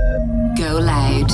Go loud.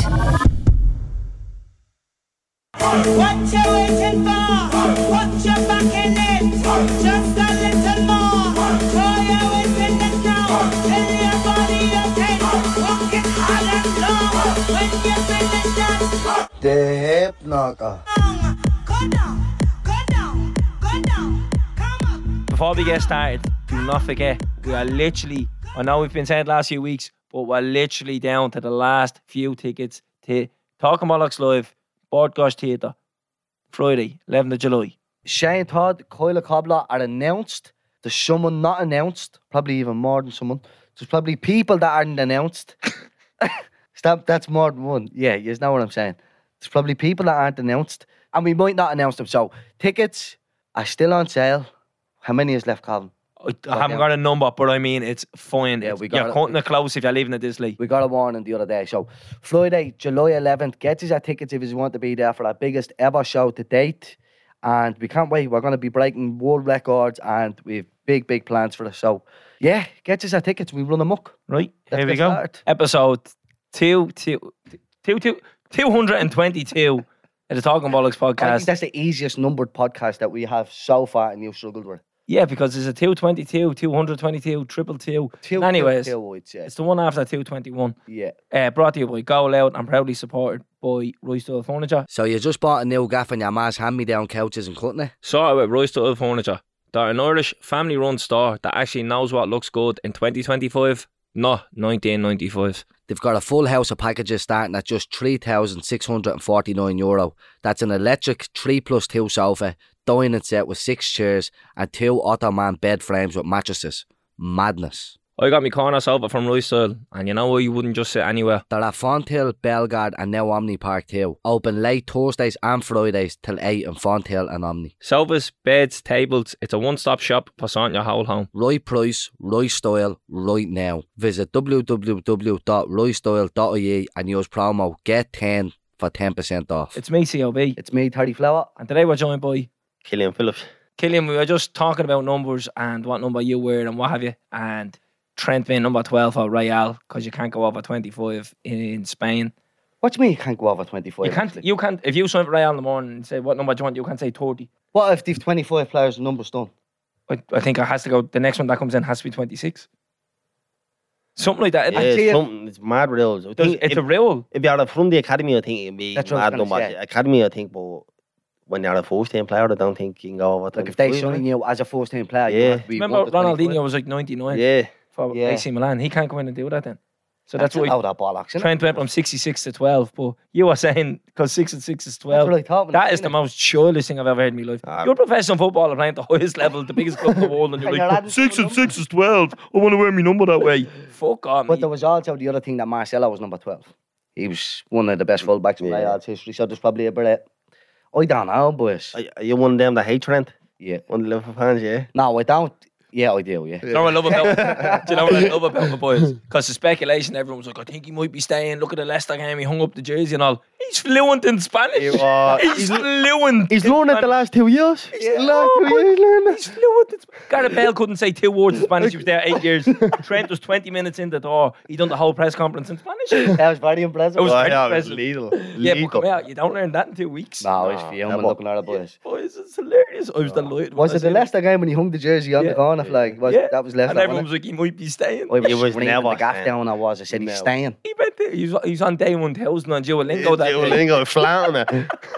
What you waiting for? Put your back in it. Just a little more. Throw your weight in the ground. Tell your body you're ten. Walk it hard and long. When you finish that, The hip knocker. go down, go down, go down. Come on. Before we get started, do not forget, we are literally, I know we've been saying the last few weeks, but we're literally down to the last few tickets to Talking Bollocks Live, Bordgosh Theatre, Friday, 11th of July. Shane Todd, Kyle Cobbler are announced. There's someone not announced, probably even more than someone. There's probably people that aren't announced. Stop, that's more than one. Yeah, you know what I'm saying. There's probably people that aren't announced, and we might not announce them. So tickets are still on sale. How many is left, Colin? I haven't got a number, but I mean, it's fine. Yeah, we got You're it. cutting it close if you're leaving it this late. We got a warning the other day. So Friday, July 11th, get us our tickets if you want to be there for our biggest ever show to date. And we can't wait. We're going to be breaking world records and we have big, big plans for us. So yeah, get us our tickets. We run amok. Right, Let's here we get go. started. Episode 222 of the Talking Bollocks I think podcast. that's the easiest numbered podcast that we have so far and you've struggled with. Yeah, because there's a 222, 222, 222. Anyways, it's the one after 221. Yeah. Brought to you by Go Loud and proudly supported by Roystyle Furniture. So you just bought a new gaff and your ma's hand-me-down couches and cutting it? Sorted with Roystyle Furniture. They're an Irish family-run store that actually knows what looks good in 2025, not 1995. They've got a full house of packages starting at just €3,649. That's an electric 3+2 sofa, dining set with 6 chairs and 2 Ottoman bed frames with mattresses. Madness. I got my corner sofa from Roystyle, and you know what, you wouldn't just sit anywhere. They're at Fonthill, Belgard and now Omni Park too. Open late Thursdays and Fridays till 8 in Fonthill and Omni. Sofas, beds, tables, it's a one-stop shop for sorting your whole home. Right price, right style, right now. Visit www.rightstyle.ie and use promo GET10 for 10% off. It's me, COB. It's me, Terry Flower. And today we're joined by Killian Phillips. Killian. We were just talking about numbers and what number you wear and what have you. And Trent being number 12 for Real because you can't go over 25 in Spain. What do you mean you can't go over 25? You can't. If you sign for Real in the morning and say what number do you want, you can't say 30. What if they've 25 players and numbers done? I think it has to go. The next one that comes in has to be 26. Something like that. Yeah, it's mad rules. It's a rule. If you're from the academy, I think it'd be That's what I was mad gonna number. say. Academy, I think, but when you're a first team player, I don't think you can go over 25. Like if they sign you as a first team player, you Yeah. have to be Remember 1 to 25. Ronaldinho was like 99 Yeah. for Yeah. AC Milan. He can't come in and do that then. So That's that's why a load of bollocks, isn't it? Trent went from 66 to 12. But you were saying because 6 and 6 is 12. That's what I thought when I That is seen the it. most childish thing I've ever heard in my life. You're a professional footballer playing at the highest level, the biggest club in the world, and you're And you're like, adding 6 to and the 6 is 12. I want to wear my number that way. Fuck on, But mate. there was also the other thing that Marcelo was number 12. He was one of the best fullbacks in Yeah. Real's history, so there's probably a bit of... I don't know, boys. Are you one of them that hate Trent? Yeah. One of the Liverpool fans, yeah? No, I don't. Yeah, I do, yeah. Do you know what I love about do you know what I love about the boys? Because the speculation, everyone was like, I think he might be staying. Look at the Leicester game, he hung up the jersey and all. He's fluent in Spanish. He's fluent. He's in learned it Spanish. the last 2 years. Yeah. He's He's fluent in Spanish. Gareth Bale couldn't say 2 words in Spanish. He was there 8 years. Trent was 20 minutes in the door. He done the whole press conference in Spanish. That was very impressive. It was very it was impressive. lethal. Yeah, but come out, you don't learn that in 2 weeks. No, he's No, fuming never. looking at it, boys. Boys, it's hilarious. I was delighted. when Was I it the seen Leicester game when he hung the jersey on Yeah. the corner flag? Yeah. That was Leicester, And everyone wasn't was like, he might be staying. it? I He was screaming never the gaff staying. down, I was. I said, he's No. staying. He went there. He's on day 1000 on Duolingo that day. Duolingo flouting it.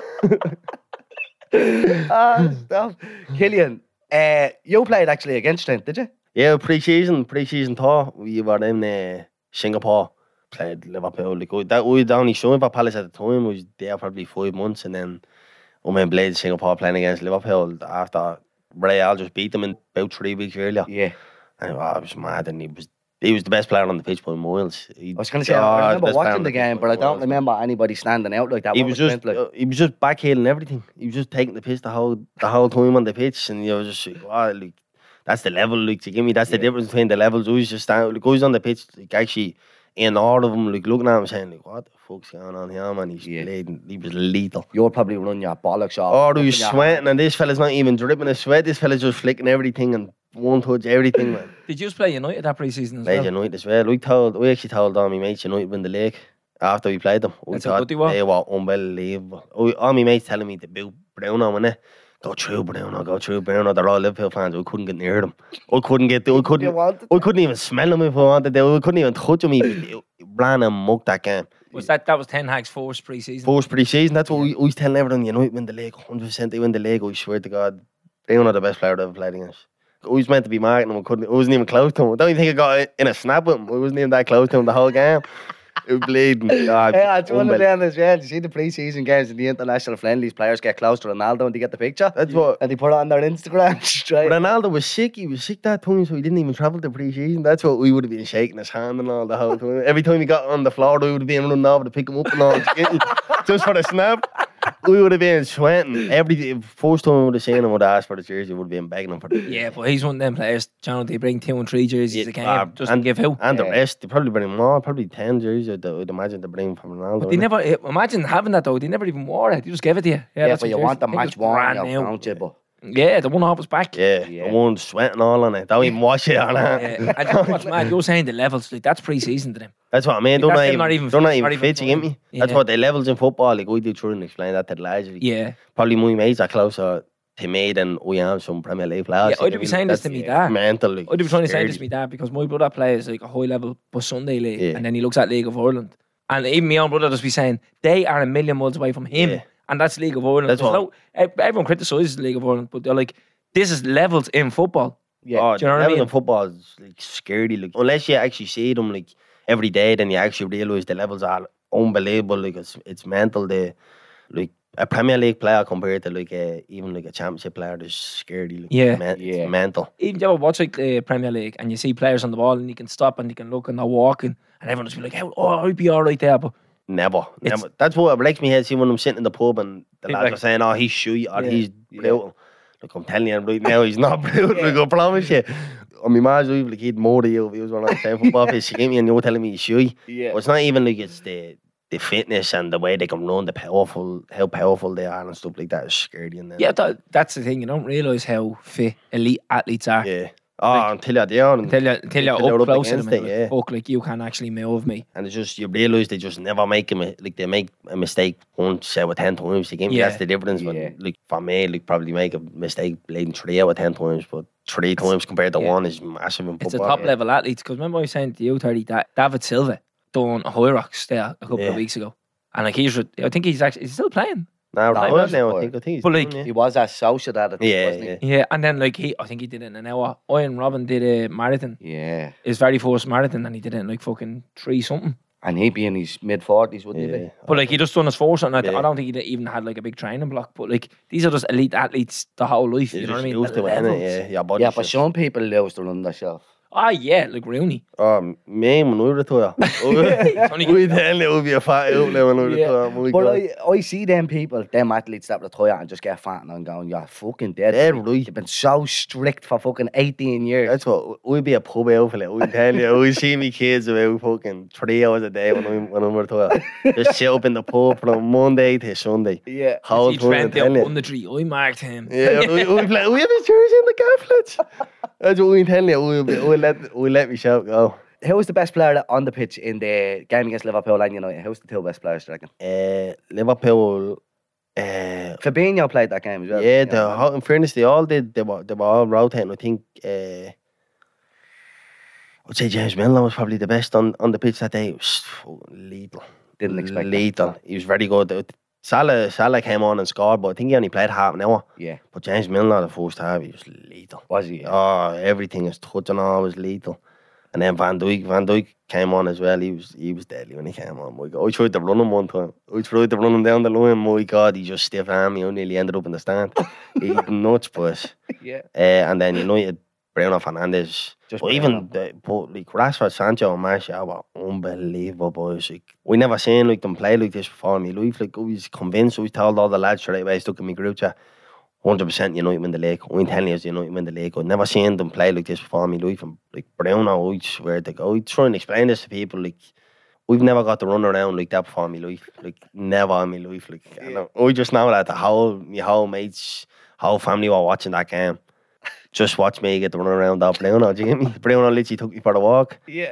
Stop. Killian, you played actually against Trent, did you? Yeah, pre-season tour. We were in Singapore. Played Liverpool. We'd only signed for Palace at the time. We was there probably 5 months, and then we played Singapore playing against Liverpool after Real just beat them in about 3 weeks earlier. Yeah. And I was mad, and he was the best player on the pitch by miles. I was going to say, I remember watching the game, but I don't remember anybody standing out like that. He What was just Trent like? he was just backheeling everything. He was just taking the piss the whole time on the pitch, and you was just like, wow, like, that's the level. Like, to give me, that's the difference between the levels. We was just standing, the guys on the pitch, like, actually in all of them, like, looking at him saying, like, what the fuck's going on here, man? He's played, he was lethal. You're probably running your bollocks off. Oh, he was sweating, and this fella's not even dripping his sweat. This fella's just flicking everything and one touch, everything, man. Did you just play United that pre-season as Played well? United as well. We actually told all my mates United win the league after we played them. We That's how good they were. were unbelievable. All my mates telling me to boot Bruno, innit? Go through Bruno. They're all Liverpool fans. We couldn't get near them. I couldn't even smell them if I wanted to. We couldn't even touch them. He ran and mugged that game. That was Ten Hag's first pre-season? First pre-season, that's what we was telling everyone. United win the league, 100% they win the league. I swear to God, Bruno the best player I've ever played against. I was meant to be marking him. I wasn't even close to him. I don't even think I got in a snap with him. I wasn't even that close to him the whole game. It was bleeding. God, Yeah, it's one of them as well. You see the pre-season games and the international friendlies, players get close to Ronaldo and they get the picture. That's what. And they put it on their Instagram straight. Ronaldo was sick. He was sick that time, so he didn't even travel to pre-season. That's what we would have been shaking his hand and all the whole time. Every time he got on the floor, we would have been running over to pick him up and all, just for the snap. We would have been sweating. First time we would have seen him, we would have asked for the jersey. We would have been begging him for the Yeah, but he's one of them players, John, they bring 2 and 3 jerseys a game. Doesn't and- give out. And the Yeah. rest, they probably bring more, probably 10 jerseys. I'd imagine they bring from Ronaldo. But they innit? never, imagine having that though, they never even wore it. They just gave it to you. Yeah, that's but your you want the jersey. I think match it was worn, brand now, new. don't you? But Yeah, the one off was back. Yeah, Yeah. the one sweating all on it. Don't even wash it on it. Yeah. And you know what's mad? You're saying the levels, like that's pre-season to them. That's what I mean. Like, They're that's not them even, not they're even not fit, even fit, you get me? yeah. That's what the levels in football, like we do try and explain that to the lads. Like, Yeah. probably my mates are closer to me than we am some Premier League players. Yeah, I'd be saying this to me dad. Mental. Like, I'd be trying to say scary. this to me dad because my brother plays like a high level but Sunday league Yeah. and then he looks at League of Ireland. And even my own brother just be saying they are a million miles away from him. Yeah. And that's League of Ireland. That's There's what- everyone criticises the League of Ireland, but they're like, this is levels in football. yeah, Oh, Do you know what I levels mean? in football is like scary. Like, unless you actually see them like every day, then you actually realise the levels are unbelievable. Like it's mental. Like a Premier League player compared to like even like a Championship player is scary. Like, Yeah. Yeah. It's mental. Even you ever watch like the Premier League and you see players on the ball and you can stop and you can look and they're walking and everyone just be like, I'd be all right there. But Never. It's- That's what breaks me head. See when I'm sitting in the pub and the People lads like- are saying, "Oh, he's shy or Yeah. he's brutal." Like I'm telling you right now, he's not brutal. Like I promise you. I mean, imagine like he'd more than you if he was on a playing football pitch. You get me, and you're telling me he's shy. yeah. Well, it's not even like it's the fitness and the way they can run, how powerful they are and stuff like that is scary. And then, yeah, that's the thing. You don't realise how fit elite athletes are. yeah. Oh, until you're there, and Until you're you're up close to against them, it, and yeah. like, fuck, like you can't actually move me. And it's just, you realise they just never make they make a mistake once out of 10 times. You get me? Yeah. That's the difference. But Yeah. like for me, like probably make a mistake bleeding 3 out of 10 times, but 3 times compared to yeah. 1 is massive in It's a football. top level athletes. Because remember I was saying to you, 30, that David Silva done a high rocks there a couple Yeah. of weeks ago, and like I think he's still playing. Now, No, right that's now, I fine. think he's But, like, done, He was at Sociedad, I think, Yeah, wasn't yeah. Yeah, and then like I think he did it in an hour. Ian Robin did a marathon, he? Yeah. his very first marathon, and he did it in like fucking 3 something. And he'd be in his mid-40s, wouldn't he Yeah. be? But like he just done his first, and I Yeah. don't think he even had like a big training block. But like these are just elite athletes the whole life. You're You know what I just mean? used The to it, innit? levels. Yeah, your body Yeah, but just- some people lose to run themselves. Ah, yeah, like Rooney. Me, when we retire. Only- We tell you, we'll be a fat outlet when we Yeah. retire. My But God. I see them people, them athletes that retire and just get fat and I'm going, you're fucking dead. They're Like, right. You've been so strict for fucking 18 years. That's what we'd be a pub outfit. We tell you, we see me kids about fucking 3 hours a day when I'm retired. Just sit up in the pub from Monday to Sunday. Yeah. Whole He time, I Trent tell on you. the tree. I marked him. Yeah, we have his jersey in the gafflets. That's what we tell you. We let me shout go. Who was the best player on the pitch in the game against Liverpool and United? Who's the 2 best players, do you reckon? Liverpool. Fabinho played that game as well. Yeah, didn't he? in fairness, they all did. They were all rotating. I think. I'd say James Milner was probably the best on the pitch that day. He was lethal. Didn't expect that. lethal. He was very good. Salah came on and scored, but I think he only played half an hour. Yeah. But James Milner, the first half, he was lethal. Was he? Yeah. Oh, everything is touching all was lethal. And then Van Dijk came on as well. He was deadly when he came on. My God, I tried to run him one time. I tried to run him down the line. My God, he just stiff armed me. I nearly ended up in the stand. He's nuts, boys. Yeah. And then United, Bruno Fernandes. Just But even like Rashford, Sancho, and Martial were unbelievable, boys. Like, we never seen like them play like this before in my life. Like I was convinced. I was told all the lads straight away. Stuck in my group chat. 100% United win the league. I'm telling you, United win the league. I've never seen them play like this before in my life. And like Bruno, I swear to God, I try and explain this to people. Like we've never got to run around like that before in my life. Like never in my life. Like I just know that my whole mates, whole family were watching that game. just watch me get to run around that Bruno. Do you get me? Bruno literally took me for the walk. Yeah.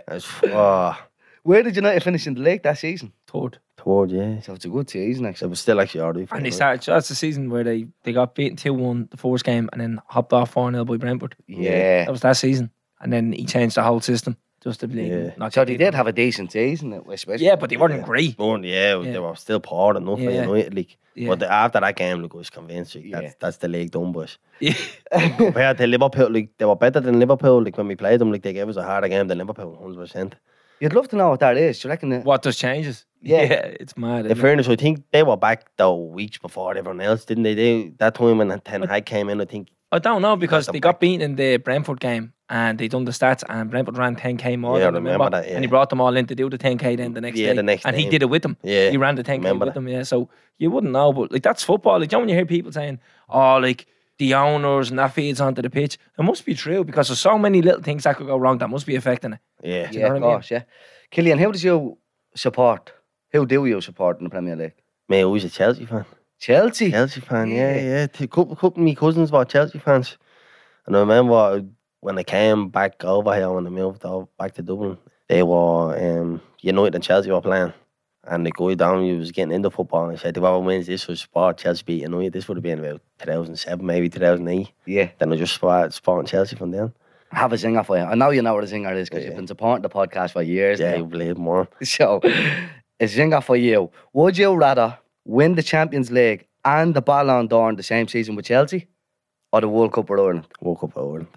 Where did United finish in the league that season? Third. Towards, yeah. So it's a good season, So actually. it was still actually alright. And they started, so that's the season where they got beaten 2-1 the first game and then hopped off 4-0 by Brentford. Yeah. That was that season. And then he changed the whole system just to be Yeah. not So get they beaten. did have a decent season at West West. Yeah, but they weren't Yeah. great. Yeah, Yeah. they were still poor enough for Yeah. United. Like, Yeah. but after that game, like, I was convinced like, Yeah. that's the league done, boys. Yeah. Compared to Liverpool, like, they were better than Liverpool. Like, when we played them, like, they gave us a harder game than Liverpool, 100%. You'd love to know what that is. Do you reckon that? What does changes? Yeah. It's mad. In isn't it? fairness, I think they were back though weeks before everyone else, didn't they? That time when Ten Hag came in, I think. I don't know because Got them they got back. beaten in the Brentford game and they done the stats and Brentford ran 10k more. Yeah, than I remember that, And he yeah. brought them all in to do the 10k then the next Yeah, day. the next and he day. did it with them. Yeah, He ran the 10k remember with that. them, yeah. So you wouldn't know, but like that's football. Like, you know when you hear people saying, oh, like the owners and that feeds onto the pitch, it must be true because there's so many little things that could go wrong that must be affecting it. Yeah. you Yeah, know of what I mean? course, yeah. Killian, who does you support? Who do you support in the Premier League? Mate, I was a Chelsea fan. Chelsea? Chelsea fan, Yeah. yeah. A couple of my cousins were Chelsea fans. And I remember when I came back over here, when I moved back to Dublin, they were, United and Chelsea were playing. And the guy down, he was getting into football, and he said, whoever wins this was sport, Chelsea beat United. This would have been about 2007, maybe 2008. Yeah. Then I just supporting Chelsea from then. I have a zinger for you. I know you know what a zinger is because Yeah. you've been supporting the podcast for years Yeah, I now. believe more. So, a zinger for you. Would you rather win the Champions League and the Ballon d'Or in the same season with Chelsea or the World Cup with Ireland? Woke up at Ireland.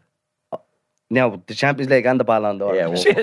No, the Champions League and the Ballon d'Or. Yeah, Shit,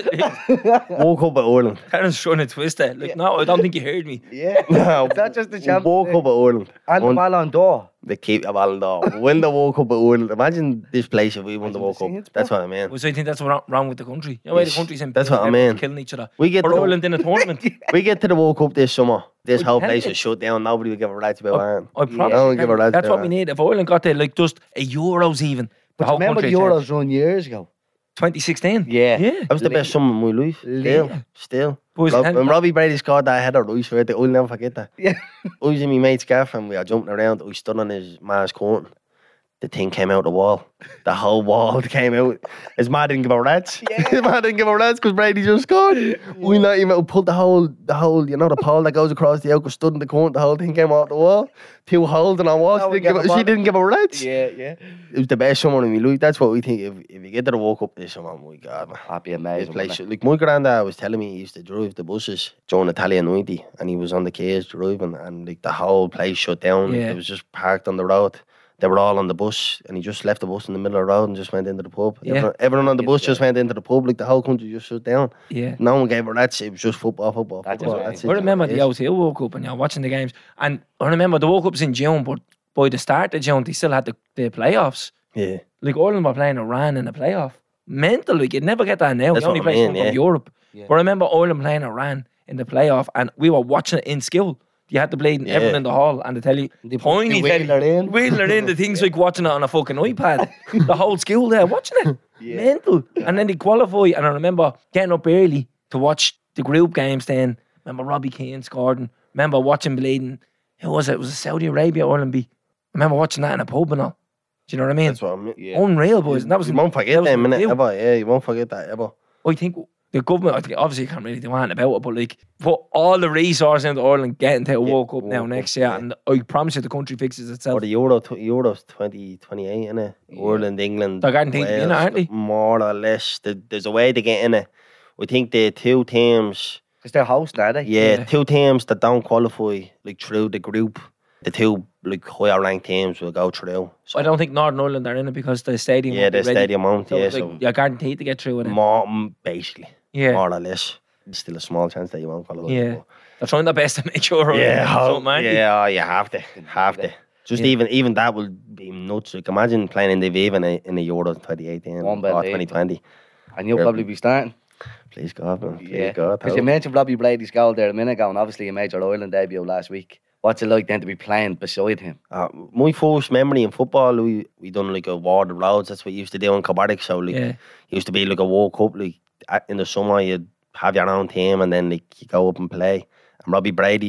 Woke up at Ireland. Karen's trying to twist it. Like, no, I don't think you heard me. Yeah. No, Is that just the Champions Woke League? up at Ireland. And the Won- Ballon d'Or. They keep a Ballon d'Or. Win the World Cup at Ireland. Imagine this place if we won the Imagine World the Cup. scenes, That's bro. what I mean. Well, so I think that's what's wrong with the country. You know why the Yes, country's in that's what I everyone's mean. killing each other. We get Or to, Ireland in a tournament. we get to the World Cup this summer. This whole tell place you. is shut down. Nobody will give a right about Ireland. I promise. don't you, give a Kenny, rat's that's what about we that. need. If Ireland got to like just a Euros even, the But whole remember the country would change. Euros run years ago? 2016. Yeah. Yeah. That was the best summer of my life. Yeah. Still. Boys, When Robbie Brady scored that header, right, I'll never forget that. Yeah. I was in my mate's gaff and we were jumping around. I stood on his ma's curtain. The thing came out the wall. The whole wall came out. His ma didn't give a rat's. His ma didn't give a rat's because Brady just scored. We not even pulled the whole, the pole that goes across the outgo, stood in the corner, the whole thing came off the wall. 2 holes in our wall. No, She didn't give a rat's. Yeah, yeah. It was the best summer in my life. That's what we think. If you get to the World Cup this summer, my God, man. That'd be This amazing. place, wouldn't like my granddad was telling me, he used to drive the buses during Italian 90 and he was on the keys driving and like the whole place shut down. Yeah. It was just parked on the road. They were all on the bus and he just left the bus in the middle of the road and just went into the pub. Yeah. Everyone on the bus Yeah. just went into the pub, like the whole country just shut down. Yeah. No one gave a rat's, it was just football. That's football. amazing. That's it. I remember the Yes. O2 World Cup and you're watching the games. And I remember the World Cup's in June, but by the start of June, they still had the playoffs. Yeah. Like Ireland were playing Iran in the playoff. Mental, like you'd never get that now. That's You only what I play mean, someone from yeah. Europe. Yeah. But I remember Ireland playing Iran in the playoff and we were watching it in school. You had to play Yeah. everyone in the hall and they tell you, They tiny wheel her in. wheeling her in, the things like watching it on a fucking iPad. The whole school there watching it. Yeah. Mental. And then they qualify. And I remember getting up early to watch the group games then. Remember Robbie Keane scored. And remember watching bleeding. Who was it? It was a Saudi Arabia Ireland beat. I remember watching that in a pub and all. Do you know what I mean? That's what I mean. Yeah. Unreal, boys. And that was You won't forget that was them, innit? unreal. Ever. Yeah, you won't forget that ever. I think the government, I think obviously you can't really do anything about it, but like put all the resources into Ireland getting to a World Cup now World next Cup, year, yeah. and I promise you the country fixes Or itself. the Euros 2028, innit? Ireland, England. They're guaranteed to be in it, Wales, aren't they? More or less. There's a way to get in it. I think the 2 teams, Because they're hosting, are they? yeah, Yeah. 2 teams that don't qualify like through the group, the 2 like higher ranked teams will go through. So I don't think Northern Ireland are in it because the stadium. yeah, won't be the ready. stadium won't. So, Yeah, like, so you're guaranteed to get through with it. basically, Yeah, more or less. There's still a small chance that you won't qualify. Yeah. but- they're trying their best to make sure. Yeah, something, aren't they? yeah, you have to. Just Yeah. even that will be nuts. Like imagine playing in the Viva in the Euro 2018 or Unbelievable. 2020. And you'll Yeah. probably be starting. Please God, man. Please Yeah. God. Because you hope. mentioned Robbie Brady's goal there a minute ago, and obviously he made your Ireland debut last week. What's it like then to be playing beside him? My first memory in football, we done like a Ward of Roads. That's what you used to do in Cabardic. So like, Yeah. it used to be like a World Cup. Like in the summer, you'd have your own team, and then like you go up and play. And Robbie Brady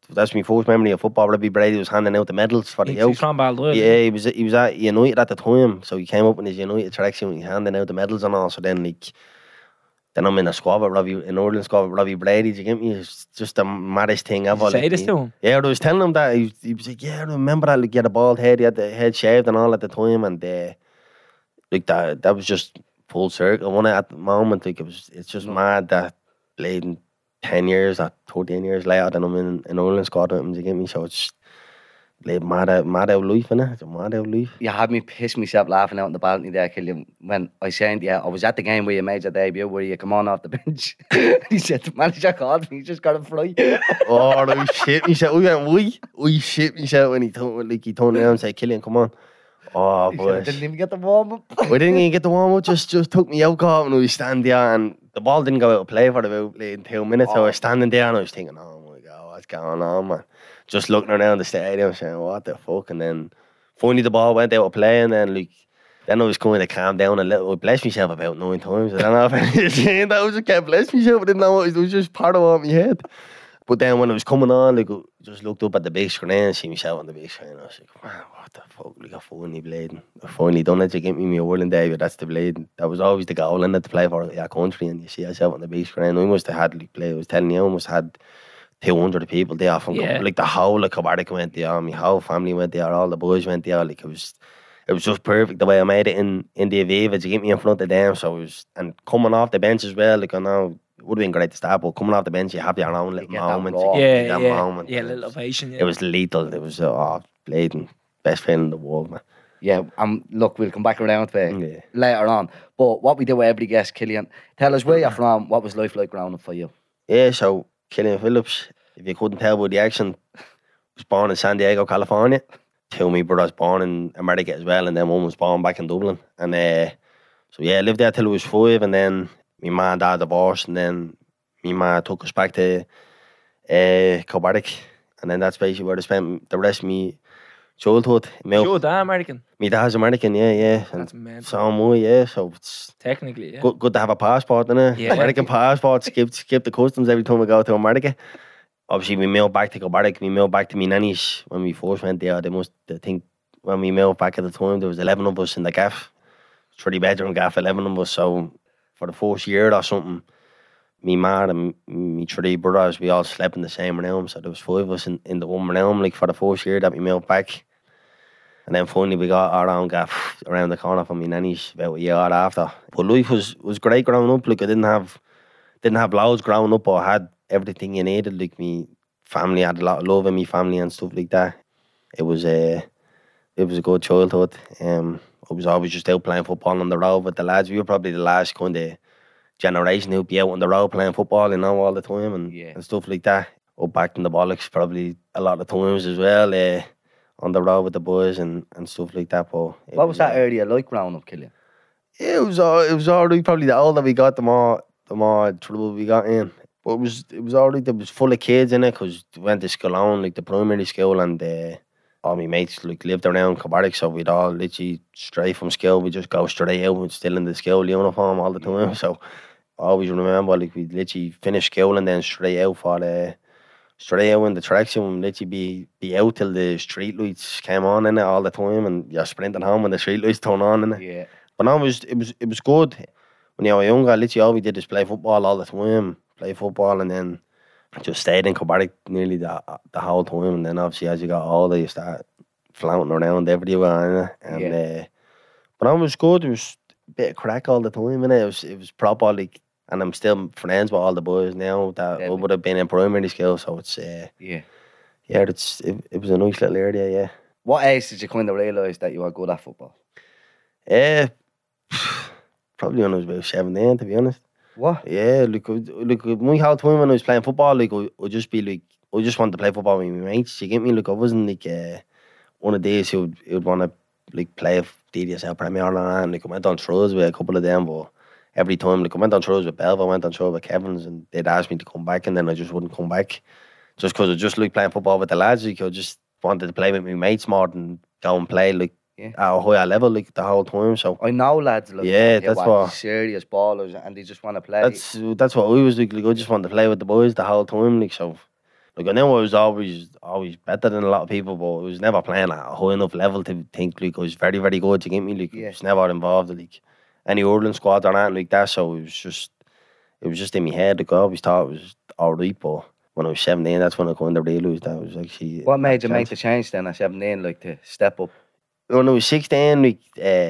that's my first memory of football. Robbie Brady was handing out the medals for the He's youth. from Baldoyle. Yeah, he was at United at the time, so he came up in his United tracksuit and he's handing out the medals and all. So then then I'm in a squad with in Ireland squad with Robbie Brady. Do you get me? It's just the maddest thing ever. Did you say this to him? Yeah, I was telling him that. He was like, yeah, I remember that. Like, he had a bald head, he had the head shaved and all at the time, and like that was just full circle. One at the moment, like it's just mad that playing 10 years or 13 years later, then I'm in an Ireland squad with him. Do you get me? So it's like mad out life, innit? It's a mad out life. You had me piss myself laughing out in the balcony there, Killian, when I said, I was at the game where you made your debut, where you come on off the bench. He said, the manager called me, he's just got a fly. Oh, I shit myself. We shit myself when he turned around and said, Killian, come on. Oh, He said, I boy. didn't even get the warm up. We didn't even get the warm up, just took me out, caught, and we stand there, and the ball didn't go out of play for about like, 2 minutes. So I was standing there and I was thinking, oh my God, what's going on, man? Just looking around the stadium saying, what the fuck? And then finally the ball went out of play, and then then I was kind of calmed down a little. I blessed myself about 9 times. I don't know if I was saying that. I was just kept blessing myself. I didn't know it was just part of what in my head. But then when it was coming on, I just looked up at the big screen and see myself on the big screen. I was like, man, what the fuck? I finally bleeding. I finally done it. You get me my Ireland debut. That's the bleeding. That was always the goal in it, to play for your country, and you see yourself on the big screen. I must have had play. I was telling you, I almost had 200 people there from the whole of Cabardic went there. My whole family went there. All the boys went there. It was just perfect the way I made it in the Aviva to get me in front of them. So it was, and coming off the bench as well. I know it would have been great to start, but coming off the bench, you have your own little moment. Moment. Yeah, little ovation. Yeah. It was lethal. It was bleeding. Best feeling in the world, man. Yeah, look, we'll come back around to it later on. But what we do with every guest, Killian, tell us where you're from. What was life like growing up for you? Yeah, so Killian Phillips, if you couldn't tell by the accent, was born in San Diego, California. 2 of my brothers born in America as well, and then one was born back in Dublin. And so yeah, I lived there till I was 5, and then my ma and dad divorced, and then my ma took us back to Kilbardick, and then that's basically where I spent the rest of my childhood. Your dad American? My dad's American, yeah. And That's mental. so am I, yeah. So it's Technically, yeah. good to have a passport, innit? Yeah. American passport, skip the customs every time we go to America. Obviously, we moved back to Kilbardick. We moved back to my nannies when we first went there. I think when we moved back at the time, there was 11 of us in the gaff. 3-bedroom gaff, 11 of us. So for the first year or something, me ma and me 3 brothers, we all slept in the same room. So there was 5 of us in the one room, like for the first year that we moved back. And then finally we got our own gaff around the corner from my nannies about a year after. But life was great growing up. Like I didn't have loads growing up, but I had everything you needed. Like me family had a lot of love in me family and stuff like that. It was a good childhood. I was always just out playing football on the road with the lads. We were probably the last kind of generation who'd be out on the road playing football, all the time and stuff like that. Up back in the bollocks probably a lot of times as well, on the road with the boys and stuff like that. But What was that area like growing up, Killian? Yeah, it was all right. Probably the older we got, the more trouble we got in. But it was all right. There was full of kids in it because we went to school on, like the primary school, and all my mates lived around Kilbardick, so we'd all literally straight from school. We just go straight out and still in the school uniform all the time. So I always remember we'd literally finish school and then straight out in the tracksuit and literally be out till the street lights came on in it all the time, and you're sprinting home when the street lights turn on in it. Yeah. But no, it was good. When you were younger, literally all we did is play football all the time. And then just stayed in Kilbardick nearly the whole time. And then obviously as you got older, you start flaunting around everywhere. But no, it was good. It was a bit of crack all the time. It was proper, and I'm still friends with all the boys now that I would have been in primary school. So it's it was a nice little area. Yeah. What age did you kind of realise that you were good at football? Probably when I was about 17, to be honest. What? Yeah, look, my whole time when I was playing football, I'd just be I just wanted to play football with my mates. You get me? I wasn't one of these who would want to play DDSL Premier or anything. I went on throws with a couple of them, but every time, I went on throws with Belva, I went on throws with Kevin's, and they'd ask me to come back, and then I just wouldn't come back, just because I just liked playing football with the lads. I just wanted to play with my mates more than go and play at a higher level the whole time. So I know lads that's what serious ballers and they just want to play. That's what I was like. I just wanted to play with the boys the whole time. So Like I know I was always better than a lot of people, but I was never playing at a high enough level to think like I was very, very good. You get me? Like I was never involved in like any hurling squad or anything like that. So it was just in my head. Like I always thought it was alright, but when I was 17, that's when I kind of realised that it was actually. What made you a make chance. the change then at 17, like to step up? When I was 16, like,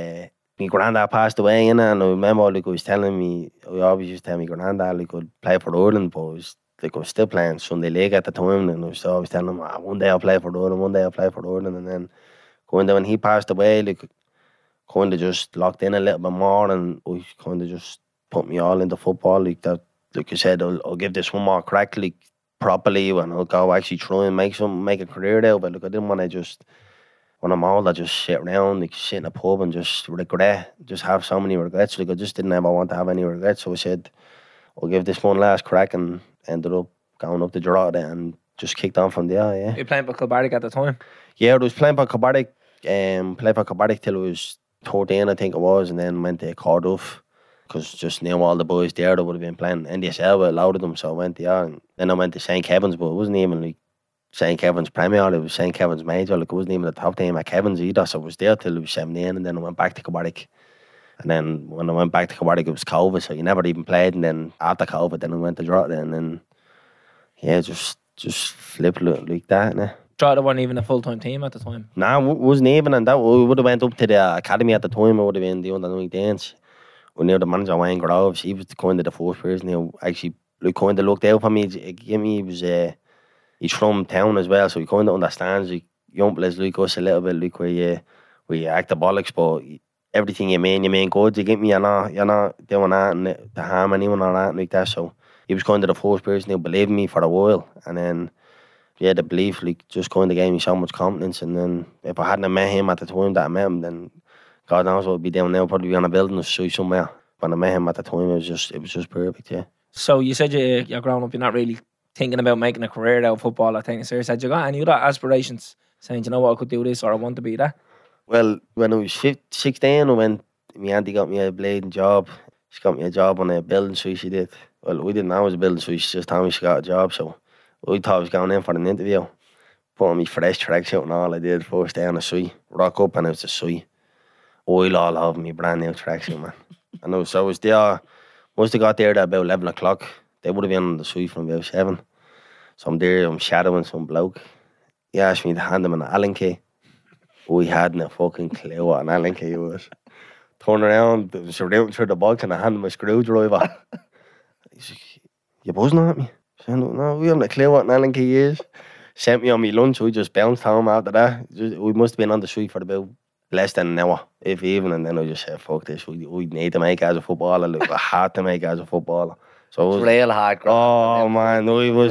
my granddad passed away, and I remember, like, I was telling me, I always used to tell my granddad, like, I'd play for Ireland, but I was still playing Sunday League at the time, and I was always telling him, one day I'll play for Ireland, one day I'll play for Ireland, and then, kind of, when he passed away, like, kind of just locked in a little bit more, and I kind of just put me all into football, like that, like you said, I'll give this one more crack, like, properly, and I'll go actually try and make a career out of it. Like, I didn't want to just, when I'm old, I just sit around, like, sit in a pub and just regret, just have so many regrets. Like, I just didn't ever want to have any regrets. So I said, I'll give this one last crack, and ended up going up the Drogheda and just kicked on from there, yeah. You were playing for Kilbarrack at the time. Yeah, I was playing for Kilbarrack, played for Kilbarrack till I was 13, I think it was, and then went to Cardiff, because just knew all the boys there that would have been playing NDSL with a lot of them, so I went there, and then I went to St. Kevin's, but it wasn't even like St. Kevin's Premier, it was St. Kevin's Major, like it wasn't even the top team at Kevin's either, so I was there till I was 17, and then I went back to Kilbarrack. And then when I went back to Kilbarrack, it was COVID, so you never even played, and then after COVID, then I went to Drogheda, and then, yeah, just flipped like that, nah. Drogheda weren't even a full-time team at the time. Nah, wasn't even, and that we would have went up to the academy at the time. It would have been the under-19s. We knew the manager Wayne Groves. He was kind of the first person who actually kind of looked out for me. He was he's from town as well, so he kind of understands like young players like us a little bit, like where you act the bollocks, but everything you mean good. You get me? You're not doing that to harm anyone or anything like that. So he was kind of the first person who believed in me for a while, and then. Yeah, the belief like just kind of gave me so much confidence, and then if I hadn't met him at the time that I met him, then God knows what I'd be doing now, probably be on a building or somewhere. When I met him at the time, it was just perfect, yeah. So you said you're growing up, you're not really thinking about making a career out of football or taking it serious. Had you got any other aspirations saying, you know what, I could do this or I want to be that? Well, when I was 16, my auntie got me a blading job. She got me a job on a building site, she did. Well, we didn't know it was a building site, she just told me she got a job, so I thought I was going in for an interview. Put on me fresh tracksuit and all I did first day on the site. Rock up and it was a site. Oil all over me, brand new tracksuit, man. So I was there, must have got there at about 11 o'clock. They would have been on the site from about 7. So I'm there, I'm shadowing some bloke. He asked me to hand him an Allen key. We hadn't a fucking clue what an Allen key was. Turn around, was routing through the box and I handed him a screwdriver. He's like, you buzzing at me? I said, no, we haven't a clue what an Allen key is. Sent me on my lunch, we just bounced home after that. We must have been on the street for about less than an hour, if even, and then I just said, fuck this, we need to make it as a footballer. Like, I had to make it as a footballer. So It's real hard. oh man, it was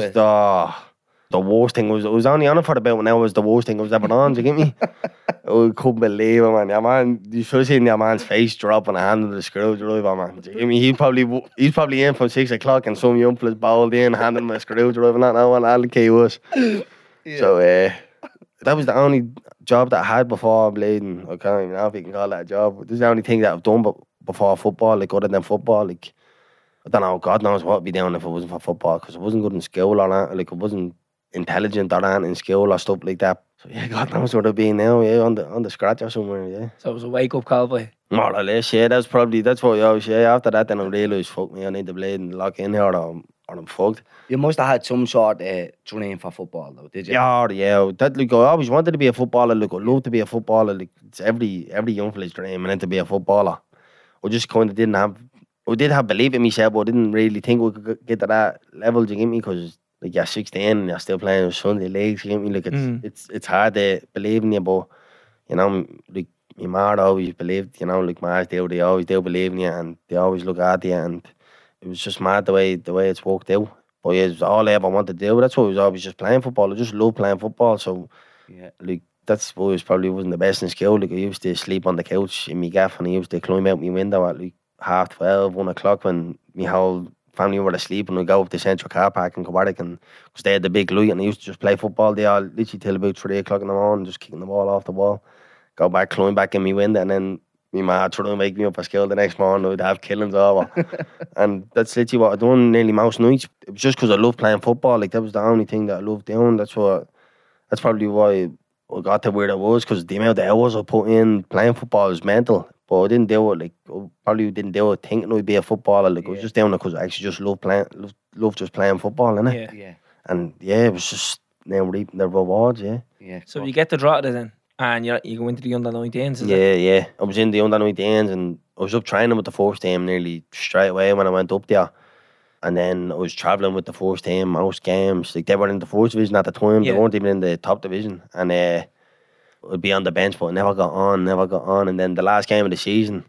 the worst thing. I was only on it for about an hour. It was the worst thing I was ever on, do you get me? I couldn't believe it, man. Yeah, man, you should have seen your man's face drop when I handed the screwdriver, man. Do you get me? He's probably in from 6 o'clock and some young fellas bowled in, handing him a screwdriver, not knowing what Allen key was. Yeah. So, that was the only job that I had before bleeding. I can't even know if you can call that a job. This is the only thing that I've done before football, like other than football. Like, I don't know, God knows what I'd be doing if it wasn't for football, because I wasn't good in school or that. Like, I wasn't intelligent or that in school or stuff like that. So, yeah, God knows what I'd be now, yeah, on the scratch or somewhere, yeah. So it was a wake-up call for you. More or less, yeah, that's what I always say. After that, then I realised, fuck me, I need to bleed and lock in here or I'm fucked. You must have had some sort of dream for football, though, did you? Yeah. That, like, I always wanted to be a footballer. Like, I love to be a footballer. Like, it's every young fella's dream, and then to be a footballer. I just kind of didn't have. I did have belief in myself, but I didn't really think we could get to that level. Do you get me? Because like you're 16 and you're still playing Sunday leagues. You get me? Like it's hard to believe in you, but you know, like my mother always believed. You know, like Mars do. They always do believe in you, and they always look after you. And it was just mad the way it's worked out. But yeah, it was all I ever wanted to do. That's why I was always just playing football. I just love playing football. So Yeah. like that's why I probably wasn't the best in school. Like I used to sleep on the couch in my gaff, and I used to climb out my window at like 12:30, 1 o'clock when my whole family were asleep, and we'd go up to Central Car Park in Kilbarrack, and because they had the big light, and I used to just play football there literally till about 3 o'clock in the morning, just kicking the ball off the wall, go back, climb back in my window, and then My ma tried to wake me up for school the next morning. I'd have killings over. And that's literally what I done nearly most nights. It was just because I loved playing football. Like, that was the only thing that I loved doing. That's probably why I got to where I was, because the amount of hours I put in playing football was mental. But I didn't do it, like, I probably didn't do it thinking I'd be a footballer. Like, I was just doing it because I actually just love just playing football, innit? Yeah. And yeah, it was just now reaping the rewards, yeah. So you get the Drogheda then, and you go into the under 19s. Is it? Yeah. I was in the under 19s and I was up training with the first team nearly straight away when I went up there. And then I was travelling with the first team most games. Like, they were in the first division at the time. Yeah. They weren't even in the top division. And I'd be on the bench, but I never got on. And then the last game of the season,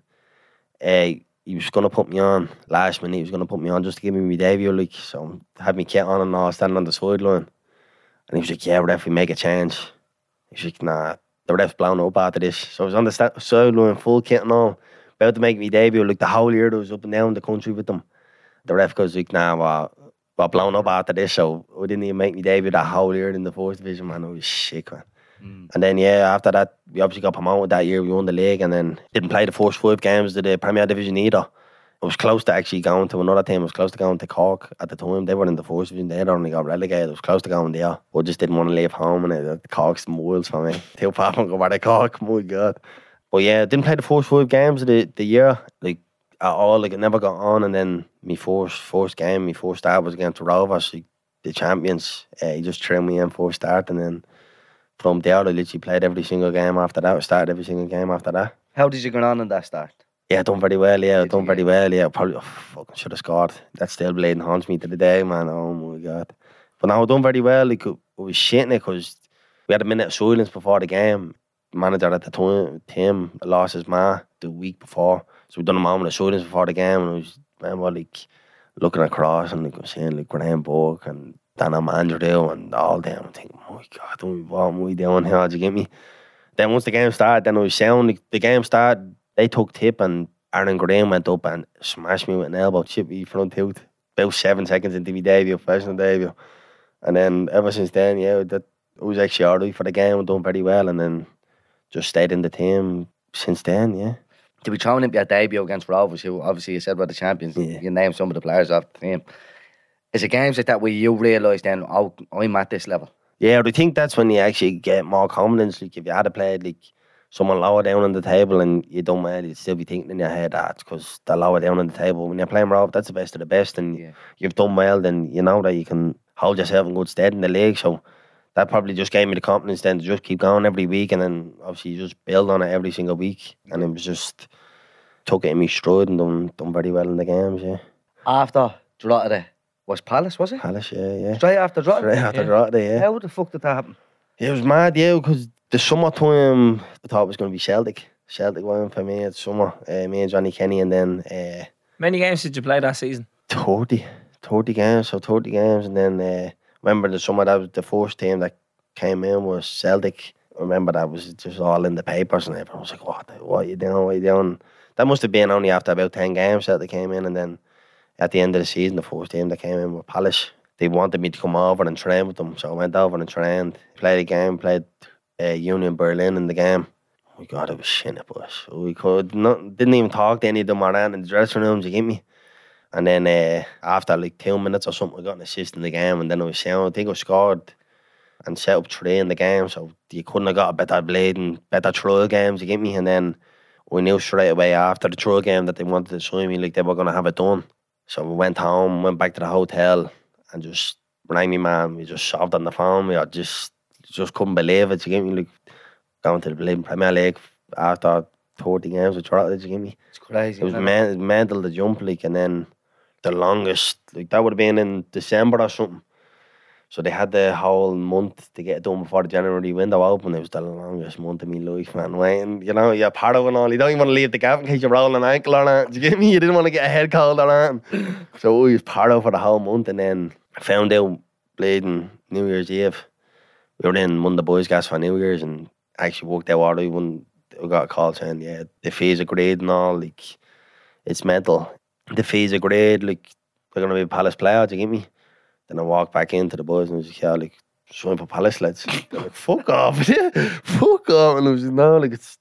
he was going to put me on last minute. He was going to put me on just to give me my debut. Like, so had me kit on and all, standing on the sideline. And he was like, yeah, ref, we make a change. He's like, nah, the ref's blown up after this. So I was on the sideline, full kit and all, about to make my debut. Like, the whole year I was up and down the country with them. The ref goes like, nah, we're blown up after this. So I didn't even make my debut that whole year in the first division, man. I was sick, man. And then, yeah, after that, we obviously got promoted that year. We won the league and then didn't play the first 5 games of the Premier Division either. I was close to actually going to another team. I was close to going to Cork at the time. They were in the first division. They only got relegated. I was close to going there. But I just didn't want to leave home, and Cork's miles for me. Too far from go back to Cork. My God. But yeah, I didn't play the first 5 games of the year, like, at all. Like, I never got on. And then my first game, my first start was against the Rovers, like, the champions. He just threw me in first start, and then from there, I literally played every single game after that. I started every single game after that. How did you get on in that start? Yeah, done very well, Probably fucking should have scored. That still bleeding haunts me to the day, man. Oh my God. But now I done very well. Like, I was shitting it because we had a minute of silence before the game. The manager at the time, Tim, lost his ma the week before. So we done a moment of silence before the game, and I was, remember, like, looking across and, like, I was saying, like, Graham Burke and Dana Mandrill and all them. I'm thinking, oh my God, what am I doing here? Do you get me? Then once the game started, then I was sound. Like, the game started, they took tip and Aaron Graham went up and smashed me with an elbow, chipped me front tooth. About 7 seconds into my debut, professional debut. And then ever since then, yeah, that I was actually alright for the game. I done very well, and then just stayed in the team since then, yeah. To be thrown into your debut against Rovers, who obviously you said were the champions, Yeah. you named some of the players off the team. Is it games like that where you realise then, oh, I'm at this level? Yeah, I think that's when you actually get more confidence. Like, if you had played like someone lower down on the table and you done well, you'd still be thinking in your head, that's because they're lower down on the table. When you're playing Rovers, that's the best of the best, and you've done well, then you know that you can hold yourself in good stead in the league. So that probably just gave me the confidence then to just keep going every week, and then obviously you just build on it every single week. And it was just took it in me stride and done very well in the games, yeah. After Drogheda was Palace, was it? Palace, yeah. Straight after Drogheda? Straight after Drogheda, yeah. How the fuck did that happen? It was mad, yeah, because the summertime I thought it was going to be Celtic. Celtic won for me at summer. Me and Johnny Kenny, and then Many games did you play that season? 30 games, and then remember in the summer that was the first team that came in was Celtic. I remember that was just all in the papers, and everyone was like, what are you doing? That must have been only after about 10 games that they came in, and then at the end of the season, the first team that came in were Palace. They wanted me to come over and train with them, so I went over and trained, played a game, played Union Berlin in the game. Oh my God, it was shit, boys. We didn't even talk to any of them around in the dressing rooms, you get me? And then after like 2 minutes or something, I got an assist in the game, and then I was sound. I think I scored and set up 3 in the game, so you couldn't have got a better bleeding, better trial games, you get me? And then we knew straight away after the trial game that they wanted to sign me, like they were going to have it done. So we went home, went back to the hotel, and just rang me, man. We just sobbed on the phone. We just couldn't believe it. You get me? Like, going to the Premier League after 30 games with Drogheda, you get me? It's crazy. It was mental to jump, like, and then the longest, like, that would have been in December or something. So they had the whole month to get it done before the January window opened. It was the longest month of my life, man. Waiting, you know, you're part of it and all. You don't even want to leave the gap in case you roll an ankle or that. Do you get me? You didn't want to get a head cold or that. So we was part of it for the whole month, and then I found out bleeding New Year's Eve. We were in one of the boys' gas for New Year's, and actually worked out alright when I got a call saying, yeah, the fees agreed and all. Like, it's mental. The fees agreed, like, they're going to be a Palace player. Do you get me? Then I walked back into the boys and I was like, yeah, like, swim for Palace, lads. They're like, fuck off. Fuck off. And I was like, no, like,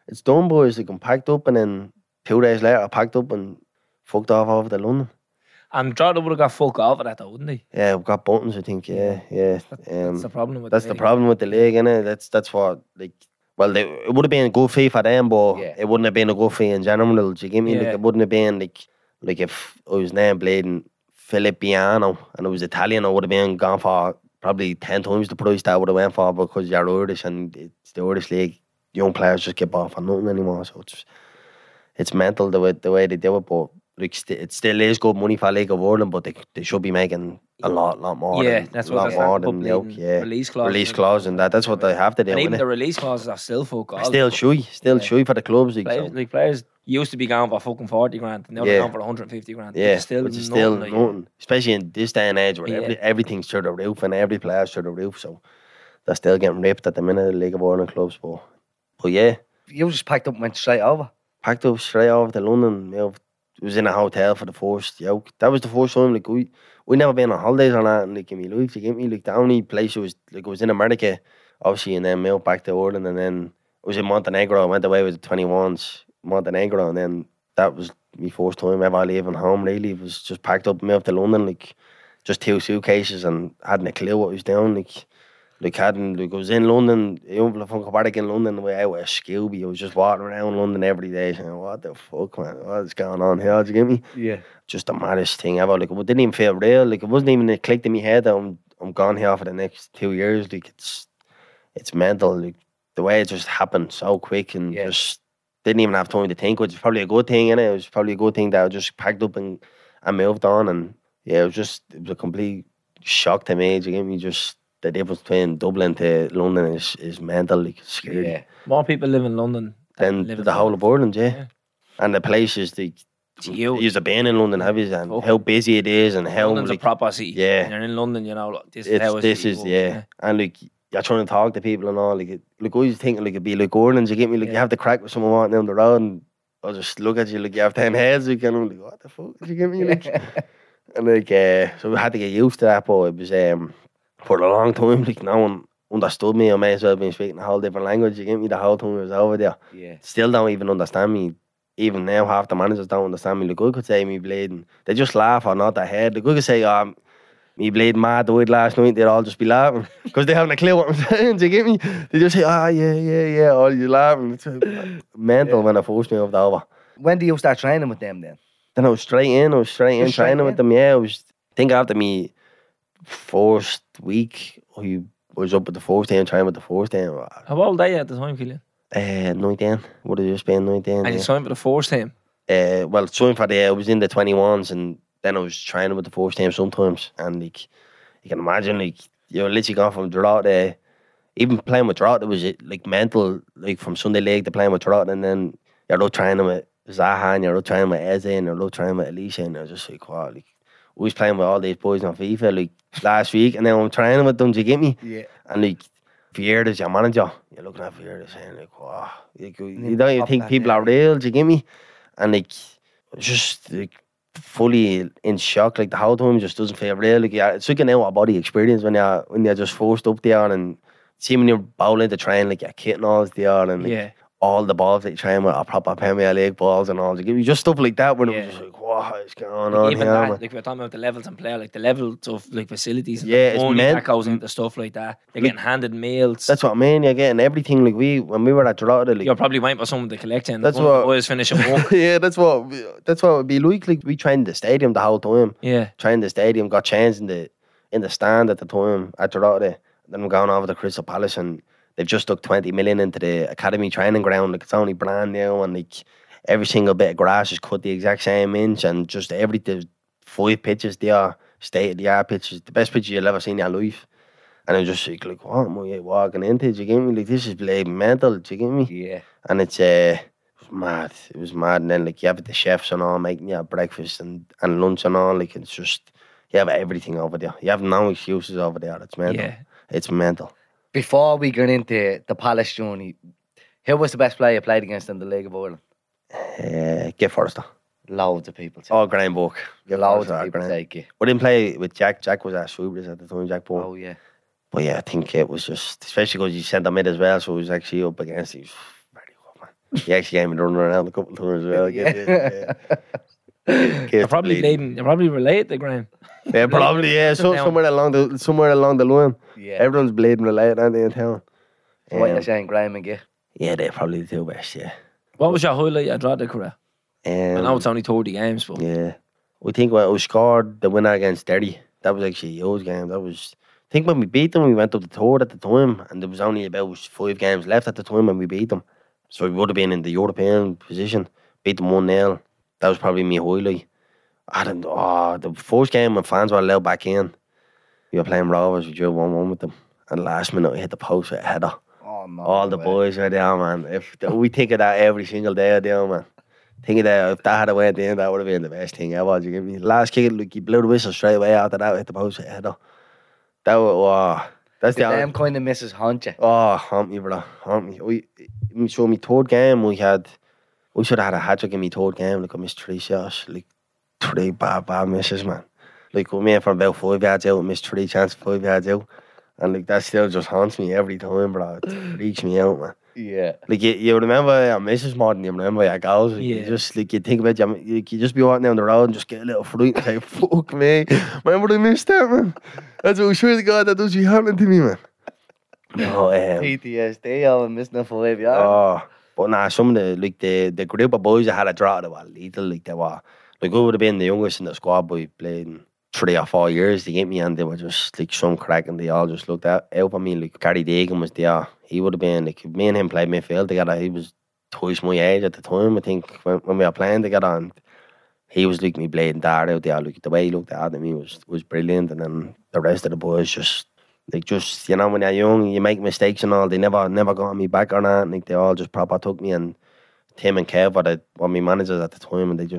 it's done, boys. Like, I'm packed up, and then 2 days later, I packed up and fucked off over to London. And Drogheda would have got fuck off of that, though, wouldn't he? Yeah, we've got buttons, I think. Yeah. That's the problem with That's the problem with the league, innit? That's what, like, well, it would have been a good fee for them, but it wouldn't have been a good fee in general. Do you get me? Like, Yeah. it wouldn't have been like if I was named bleeding Filippiano and it was Italian, I would have been gone for probably 10 times the price that I would have went for, because you're Irish and it's the Irish league. Young players just get bought for nothing anymore, so it's mental the way they do it, but like, it still is good money for League of Ireland, but they should be making a lot more. Yeah, than, that's a what lot they're more starting than to put Yoke, bleeding release clause. Release clause and that. That's what they have to do. And even innit? the release clauses are still fuck all. Still shy for the clubs. Like, Players, so. like players used to be going for fucking 40 grand, and now they're Yeah. going for 150 grand. Yeah, It's still which is still nothing. nothing. Especially in this day and age where Yeah. everything's through the roof and every player's through the roof. So they're still getting ripped at the minute, the League of Ireland clubs. But yeah, You just packed up and went straight over. packed up straight over to London. It was in a hotel for the first. That was the first time. Like, we never been on holidays or that. And like, in my life, you get me. Like, the only place was like, it was in America, obviously, and then back to Ireland, and then it was in Montenegro. I went away with the 21s, Montenegro, and then that was my first time ever leaving home. Really, it was just packed up and moved to London, like just 2 suitcases, and hadn't a clue what I was doing. I was in London, back in London, the way out with a Scooby. I was just walking around London every day saying, what the fuck, man? What's going on here? Do you get me? Yeah. Just the maddest thing ever. Like, it didn't even feel real. Like, it wasn't even a click in my head that I'm gone here for the next 2 years. Like, it's mental. Like, the way it just happened so quick and just didn't even have time to think, which is probably a good thing, innit? It was probably a good thing that I just packed up and moved on. And yeah, it was a complete shock to me. Do you get me? Just the difference between Dublin to London is mental, like, it's scary. Yeah. More people live in London Than live in the whole of Ireland, yeah. Yeah. And the places, like, It's huge. you've been in London, have you? And Oh. how busy it is, and how London's a like, proper city. yeah. And you're in London, you know, like, this is how it's this is people, yeah. And like, you're trying to talk to people and all. Like, I was thinking like it'd be like Ireland. You get me? Like, you have to crack with someone walking down the road, and I'll just look at you like you have 10 heads. Like, and I'm like, what the fuck? Did you get me? Like, and like, so we had to get used to that. But it was for a long time, like, no one understood me. I may as well have been speaking a whole different language. You get me? The whole time I was over there. Yeah. Still don't even understand me. Even now, half the managers don't understand me. Like, I could say me bleeding. They just laugh or nod their head. Like, I could say, me bleeding mad died last night. They'd all just be laughing because they haven't a clue what I'm saying. Do you get me? They just say, yeah. Or you laughing. It's mental when I forced me over. When do you start training with them then? Then I was straight in Just straight training with in? them. Yeah, I think after me first week, I was up with the first team, training with the first team. How old are you at the time, Killian? 19. Would have just been 19. And yeah. you signed for the first team. Well, signed for I was in the 21s, and then I was training with the first team sometimes. And like, you can imagine, like, you're literally gone from Drogheda, even playing with Drogheda was like mental, like from Sunday League to playing with Drogheda, and then you're out training with Zaha, and you're out training with Eze, and you're out training with Alicia, and you're just like, wow, like, I was playing with all these boys on FIFA like last week, and then I'm training with them. Do you get me? Yeah. And like, Vieira's your manager. You're looking at Vieira saying like, wow, like, you then don't even top think that people there. are real. Do you get me? And like, just like fully in shock. Like, the whole time just doesn't feel real. Like, it's like an out of body experience when you're just forced up there, and see when you're bowling to train, like your kit and all is there, and like, Yeah. all the balls that you train with are proper Premier League balls and all. You just stuff like that when it Yeah. was just like, wow, what's going Like, on even here, that, man? like we're talking about the levels and player, like the levels of like facilities. And Yeah, the it's money meant- that goes into stuff like that. They're Like, getting handed meals. That's what I mean. You're getting everything. Like, when we were at Drogheda, like, You're probably waiting for someone to collect you. And That's one of the what- boys finishing work. yeah, that's what it would be like. Like, we trained the stadium the whole time. Yeah. Trained the stadium, got changed in the stand at the time at Drogheda. Then we're going over to Crystal Palace, and they've just stuck 20 million into the academy training ground. Like, it's only brand new, and like every single bit of grass is cut the exact same inch, and just the 5 pitches there, state of the art pitches, the best pitches you'll ever seen in your life. And I'm just like, what am I walking into? Do you get me? Like, this is bloody mental. Do you get me? Yeah. And it was mad. It was mad. And then like, you have the chefs and all making you breakfast and lunch and all. Like, it's just, you have everything over there. You have no excuses over there. It's mental. Yeah. It's mental. Before we get into the Palace journey, who was the best player you played against in the League of Ireland? Get Forrester. Loads of people. Say. Oh, Graham Book. Loads of people take it. We didn't play with Jack. Jack was at Swoopers at the time, Jack Book. Oh yeah. But yeah, I think it was just, especially because you sent him in as well, so it was actually up against, he was very good, man. He actually gave me the run around a couple of times as well. Yeah. You're probably bleeding. You're probably related to Graham. Yeah, probably. Yeah, so Down. somewhere along the line, Yeah. everyone's bleeding related, aren't they, in town? What you're Um, saying, Graham and Gay? yeah, they're probably the two best. Yeah. What was your highlight at Drogheda career? I know it's only 30 games, but Yeah. I think when we scored the winner against Derry, that was actually a huge game. I think when we beat them, we went up the third at the time, and there was only about 5 games left at the time when we beat them. So we would have been in the European position, beat them 1-0. That was probably my highlight. The first game when fans were allowed back in, we were playing Rovers, we drew 1-1 with them. And last minute, we hit the post with a header. Oh, no. All the boys were there, man. We think of that every single day there, man. Think of that, if that had went in, that would have been the best thing ever. Do you get me? Last kick, like, you blew the whistle straight away after that, hit the post with a header. That was, that's The the damn kind of misses haunt you. Oh, haunt me, brother. Haunt me. So my third game, we should have had a hat-trick in my third game. Like, I missed 3 shots. Like, 3 bad misses, man. Like, we made from about 5 yards out, missed 3 chances 5 yards out. And, like, that still just haunts me every time, bro. It freaks me out, man. Yeah. Like, you remember your misses more than you remember your goals. Like, Yeah. You just, like, you think about you just be walking down the road and just get a little fright and say, fuck me. Remember I missed that, man? That's what I swear to God, that does be happening to me, man. No, PTSD, I'm missing a 5 yards. Oh, but nah, some of the group of boys that had a draw, they were lethal. Like, they were, like, we would have been the youngest in the squad, but we played in 3 or 4 years to get me, and they were just like some crack, and they all just looked out for me. Like, Gary Deegan was there. He would have been, like, me and him played midfield together. He was twice my age at the time, I think, when we were playing together, and he was like me bleeding dart out there. Like, the way he looked at me was brilliant, and then the rest of the boys just, you know, when you're young, you make mistakes and all. They never got me back or not. Like, they all just proper took me, and Tim and Kev were my managers at the time, and they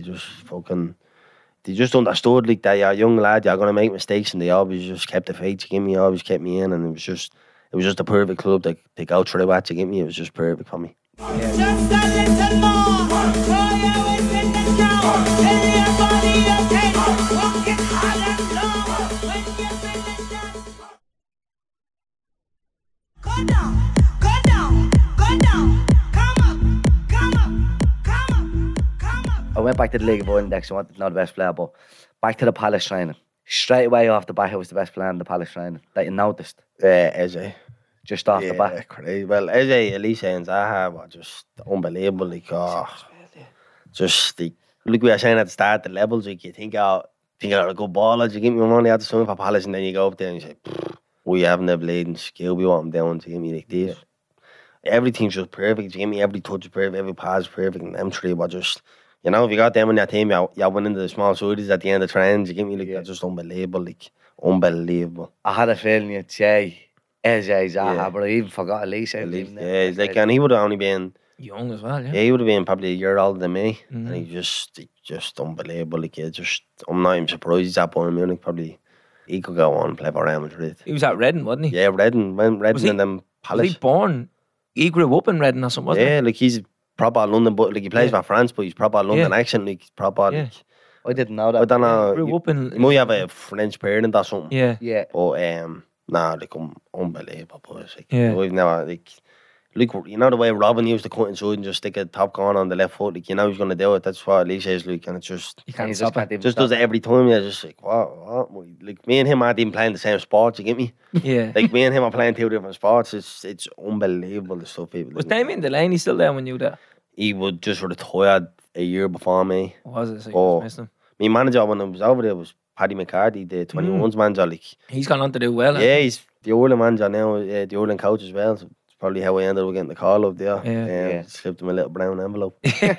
just understood, like, that you're a young lad, you're gonna make mistakes, and they always just kept the faith to give me, always kept me in, and it was just the perfect club to go through at to get me. It was just perfect for me. Just a little more. Throw your weight in the ground. Tell your body okay. Walk it hard and slow. When you're feeling down. Go down, go down, go down. Come up, come up, come up, come up. I went back to the League of Index. I wanted to know the best player, but back to the Palace training. Straight away off the bat, who was the best player in the Palace training that you noticed? Eze. Just off the bat. Crazy. Well, Eze, Elise, and Zaha were just unbelievable. Like, just like we were saying at the start, the levels, like, you think out a good baller, you give me money out the sun for Palace, and then you go up there and you say, we haven't the bleeding skill, we want them down to give me like this. Everything's just perfect. You give me every touch is perfect, every pass is perfect, and them 3 were just, you know, if you got them in your team, you're winning the small sides at the end of trains. You give me, like, they're just unbelievable, like, unbelievable. I had a feeling you'd say Eze, Zaha, Yeah. but I even forgot Elise. Yeah, he's like, and he would have only been, young as well, yeah. he would have been probably a year older than me, Mhm. and he just unbelievable. Like, I'm not even surprised he's at Bayern Munich. Probably he could go on and play for Real Madrid. He was at Reading, wasn't he? Yeah, Reading he- and then Was Palace. he born? He grew up in Reading or something, wasn't Yeah, like, he's proper London, but like, he plays Yeah. for France, but he's proper London Yeah. accent. Like, he's proper. Yeah. Like, I didn't know that. I don't he? know. Grew up in... You might have a French parent or something. Yeah. Yeah. But nah, like, unbelievable boys. Like, Yeah. we've never, like, you know the way Robin used to cut inside and just stick a top corner on the left foot. Like, you know he's gonna do it. That's what Elise is like, and it's just. You can't He stop it. even Just stop does it every time. You're just like, what? Like, me and him aren't even playing the same sport. You get me? Yeah. Like, me and him are playing 2 different sports. It's unbelievable the stuff people. Was do. Damien Delaney still there when you were there? He would just retired a year before me. Or was it? So you Oh. just missed him. My manager when I was over there was Paddy McCarthy, the 21s manager. Like, He's gone on to do well. yeah, he's the Ireland manager now, the Ireland coach as well. So it's probably how I ended up getting the call up there. Yeah. Slipped him a little brown envelope.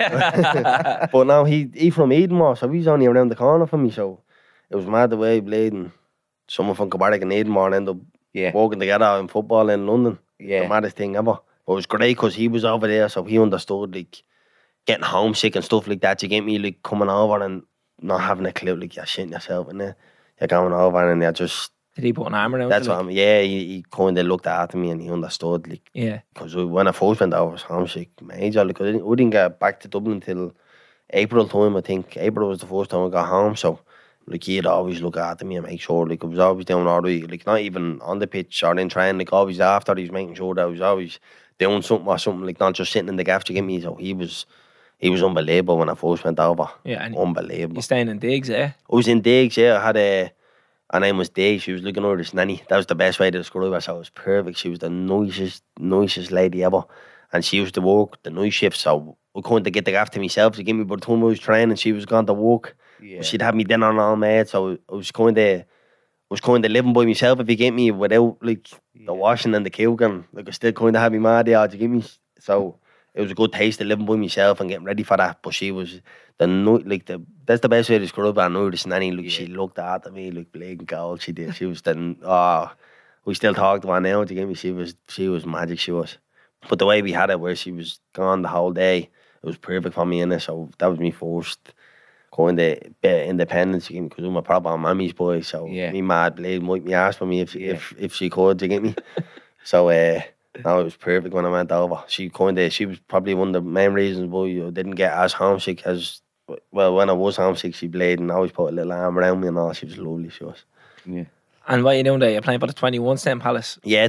hasn't But now he from Edenmore, so he's only around the corner from me. So it was mad the way he played, and someone from Cabarrag and Edenmore ended up Yeah. working together in football in London. Yeah. The maddest thing ever. But it was great because he was over there, so he understood, like, getting homesick and stuff like that. You get me, like, coming over and not having a clue, like, you're shitting yourself in there. You're going over and you're just, Did he put an arm around that's you? what I'm, yeah, he kind of looked after me and he understood, like, Yeah. because when I first went over, I was homesick major. Like, we didn't get back to Dublin until April time, I think. April was the first time I got home, so, like, he'd always look after me and make sure, like, I was always doing all right, like, not even on the pitch or in training, like, always after, he was making sure that I was always doing something or something, like not just sitting in the gaff, do you get me? So he was unbelievable when I first went over. Yeah, and Unbelievable. you're staying in digs, eh? I was in Diggs, yeah. I had her name was Diggs. She was looking over this nanny. That was the best way to describe her. So it was perfect. She was the nicest lady ever. And she used to work the night shift, so I couldn't get the gaff to myself. She gave me by the time I was training, she was gone to work. Yeah. She'd have me dinner and all made, so I was kind of living by myself, if you get me, without like the washing and the cooking. Like I still kind of had me mad there, do you get me? So it was a good taste of living by myself and getting ready for that. But she was that's the best way to describe her. I know this nanny. Like she looked after me like black gold. She did. She was we still talk to her now. Do you get me? She was magic. She was. But the way we had it, where she was gone the whole day, it was perfect for me in it. So that was me first kind of bit of independence again, because I'm a proper mammy's boy. So me mad blade might me ask for me if she could. Do you get me? So no, it was perfect when I went over. She was probably one of the main reasons why you didn't get as homesick as, well, when I was homesick, she played and always put a little arm around me and all. She was lovely, she was. Yeah. And what are you doing there? You're playing for the 21 St. Palace. Yeah,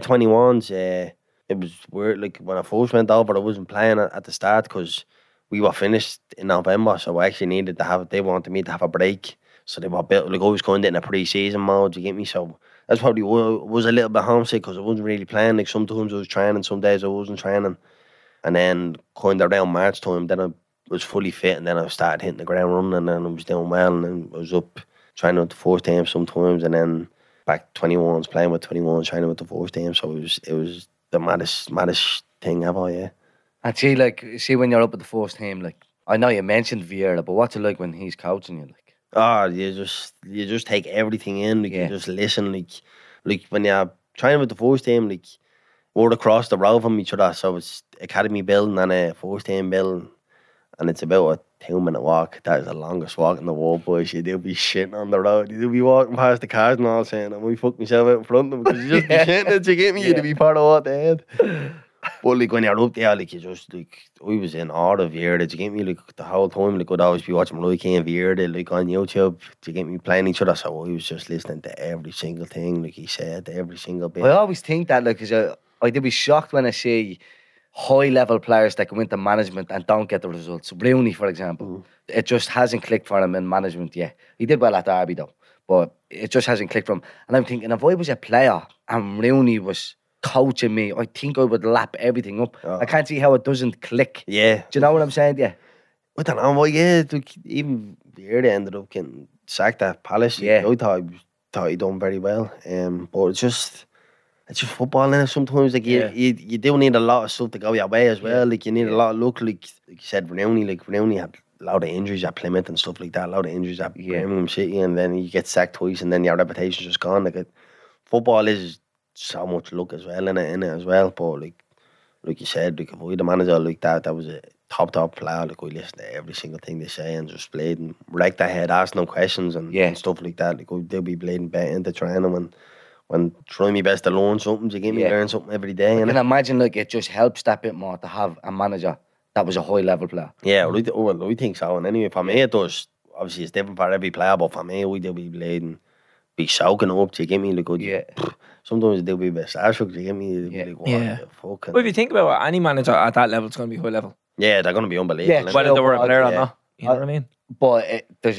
21s. It was weird. Like when I first went over, I wasn't playing at the start because we were finished in November. So I actually needed to have, they wanted me to have a break. So they were built, like I was kind of in a pre-season mode, you get me? So that's probably why I was a little bit homesick, because I wasn't really playing. Like sometimes I was training, some days I wasn't training. And then kind of around March time, then I was fully fit, and then I started hitting the ground running, and then I was doing well, and then I was up training with the first team sometimes, and then back 21s, playing with 21s, training with the first team. So it was the maddest thing ever, yeah. And see when you're up at the first team, like, I know you mentioned Vieira, but what's it like when he's coaching you? Like, oh, you just take everything in, like you just listen, like when you're training with the first team, like we're across the road from each other, so it's academy building and a first team building, and it's about a 2-minute walk. That is the longest walk in the world, boys. You do be shitting on the road. You do be walking past the cars and all, saying, "I'm gonna fuck myself out in front of them," because you just be shitting it. You get me? You to be part of what they had. But like when you're up there, like you just like, I was in awe of Vieira. Do you get me? Like the whole time, like I'd always be watching Roy and Vieira like on YouTube. Do you get me, playing each other? So I was just listening to every single thing, like he said, every single bit. I always think that, like, because I did be shocked when I see high level players that go into management and don't get the results. Rooney, for example, it just hasn't clicked for him in management yet. He did well at Derby though, but it just hasn't clicked for him. And I'm thinking, if I was a player and Rooney was coaching me, I think I would lap everything up. I can't see how it doesn't click. Yeah. Do you know what I'm saying? Yeah. I don't know. Well, yeah, like, even Vieira ended up getting sacked at Palace. Yeah. I thought he done very well. But it's just football, innit? Sometimes like you do need a lot of stuff to go your way as well. Like you need a lot of luck. Like you said, Rooney had a lot of injuries at Plymouth and stuff like that. A lot of injuries at Birmingham City, and then you get sacked twice, and then your reputation's just gone. Like football is so much luck as well in it as well. But like you said, like if we the manager like that was a top player. Like we listen to every single thing they say and just played and wrecked their head, asking them questions and stuff like that. Like they'll be blading bet into training when trying my best to learn something. You get me learn something every day. I can imagine like it just helps that bit more to have a manager that was a high level player. Yeah, well, I think so. And anyway, for me it does. Obviously it's different for every player, but for me we do be blading, be soaking up. You get me? Like sometimes they'll be a bit starstruck. You get me? Like, what the fuck? Well, if you think about it, any manager at that level is going to be high level. Yeah, they're going to be unbelievable. Yeah, whether they were a player or not. You know what I mean? But they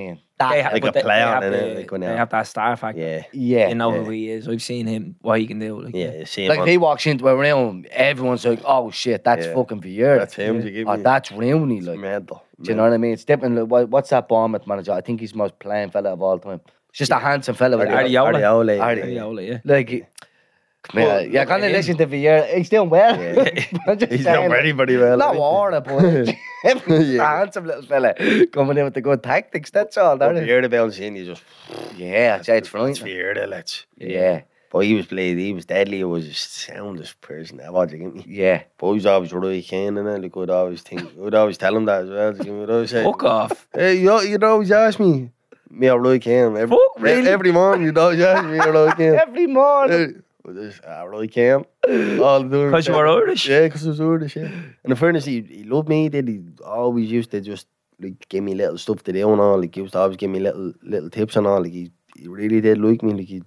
have that star factor. Yeah. You know who he is. I've seen him, what he can do. Like if he walks into a room, everyone's like, "Oh shit, that's fucking Vieira. That's him." That's Rooney. Like, mental. Do you know what I mean? It's different. Like, what's that Bournemouth manager? I think he's the most playing fella of all time. It's just a handsome fella. Ariola. Yeah. Like, you're gonna listen to Vieira. He's doing well. He's doing very well. Not water, but he's a handsome little fella coming in with the good tactics. That's all. Vieira bouncing in, you just it's frightening. It's Vieira, let's. Yeah. But he was deadly. He was the soundest person ever. Do you get me? Yeah. But he was always Roy Keane, and like I'd always tell him that as well. Do you get me? Fuck off. Hey, you'd always ask me or Roy Keane every morning. You'd always ask me or Roy Keane every morning. Roy Keane. Because you were Irish? Yeah, because I was Irish, yeah. And in fairness, he loved me, he always used to just like give me little stuff to do and all. Like he used to always give me little tips and all. Like he really did like me. Like he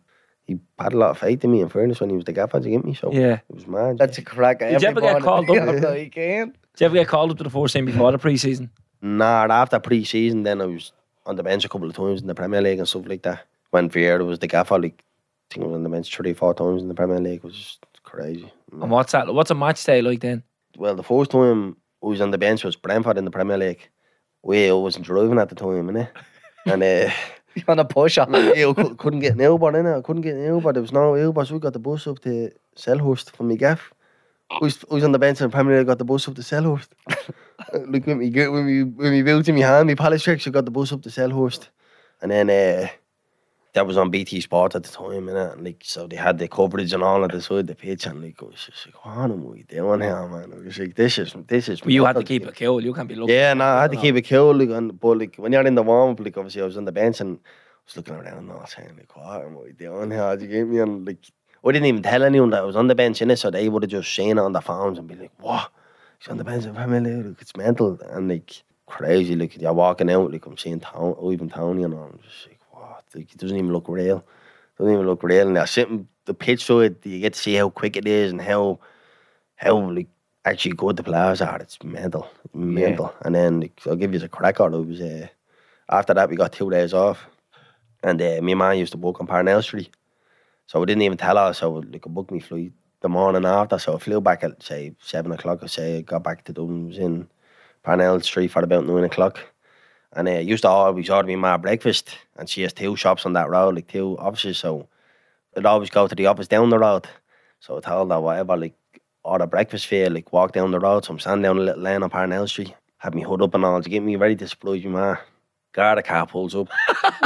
he had a lot of faith in me, in fairness, when he was the gaffer to get me. So Yeah. it was mad. That's a crack. Did you ever get called up? You can. Did you ever get called up to the first team before the pre-season? Nah, after pre-season, then I was on the bench a couple of times in the Premier League and stuff like that. When Vieira was the gaffer, like, I think I was on the bench 3-4 times in the Premier League. It was just crazy. And what's a match day like then? Well, the first time I was on the bench was Brentford in the Premier League. I wasn't driving at the time, innit? And You on a push on. I couldn't get an Uber, innit? I couldn't get an Uber. There was no Uber, so we got the bus up to Selhurst from my gaff. I was on the bench in the Premier League, got the bus up to Selhurst. Like when we built in my hand, my palace checks, I got the bus up to Selhurst. And then that was on BT Sport at the time, innit? And like, so they had the coverage and all at the side of the pitch, and like, I was just like, what am I doing here, man? I was like, this is. But you had to keep it cool. You can't be looking. Yeah, no, I had to keep it cool. Like, but like when you're in the warm up, like obviously I was on the bench and I was looking around and I was saying like, what am I doing here? Do you get me? And like, I didn't even tell anyone that I was on the bench, innit? So they would have just seen it on the phones and be like, what? He's on the bench in Premier League, like, it's mental. And like, crazy, like, you're walking out, like, I'm seeing Ivan Toney and all. I'm just like, what? Like, it doesn't even look real. And they're sitting the pitch side, you get to see how quick it is and how like, actually good the players are. It's mental. Yeah. And then, like, I'll give you a cracker. It was, after that, we got 2 days off. And me and man used to work on Parnell Street. So I didn't even tell her, so like, I booked me flight the morning after. So I flew back at, say, 7 o'clock. I got back to Dublin, was in Parnell Street for about 9 o'clock. And I used to always order me my breakfast. And she has 2 shops on that road, like 2 offices. So I'd always go to the office down the road. So I told her, whatever, like, order breakfast for you, like, walk down the road. So I'm standing down a little lane on Parnell Street. Had me hood up and all to get me ready to surprise me, man. Garda car pulls up.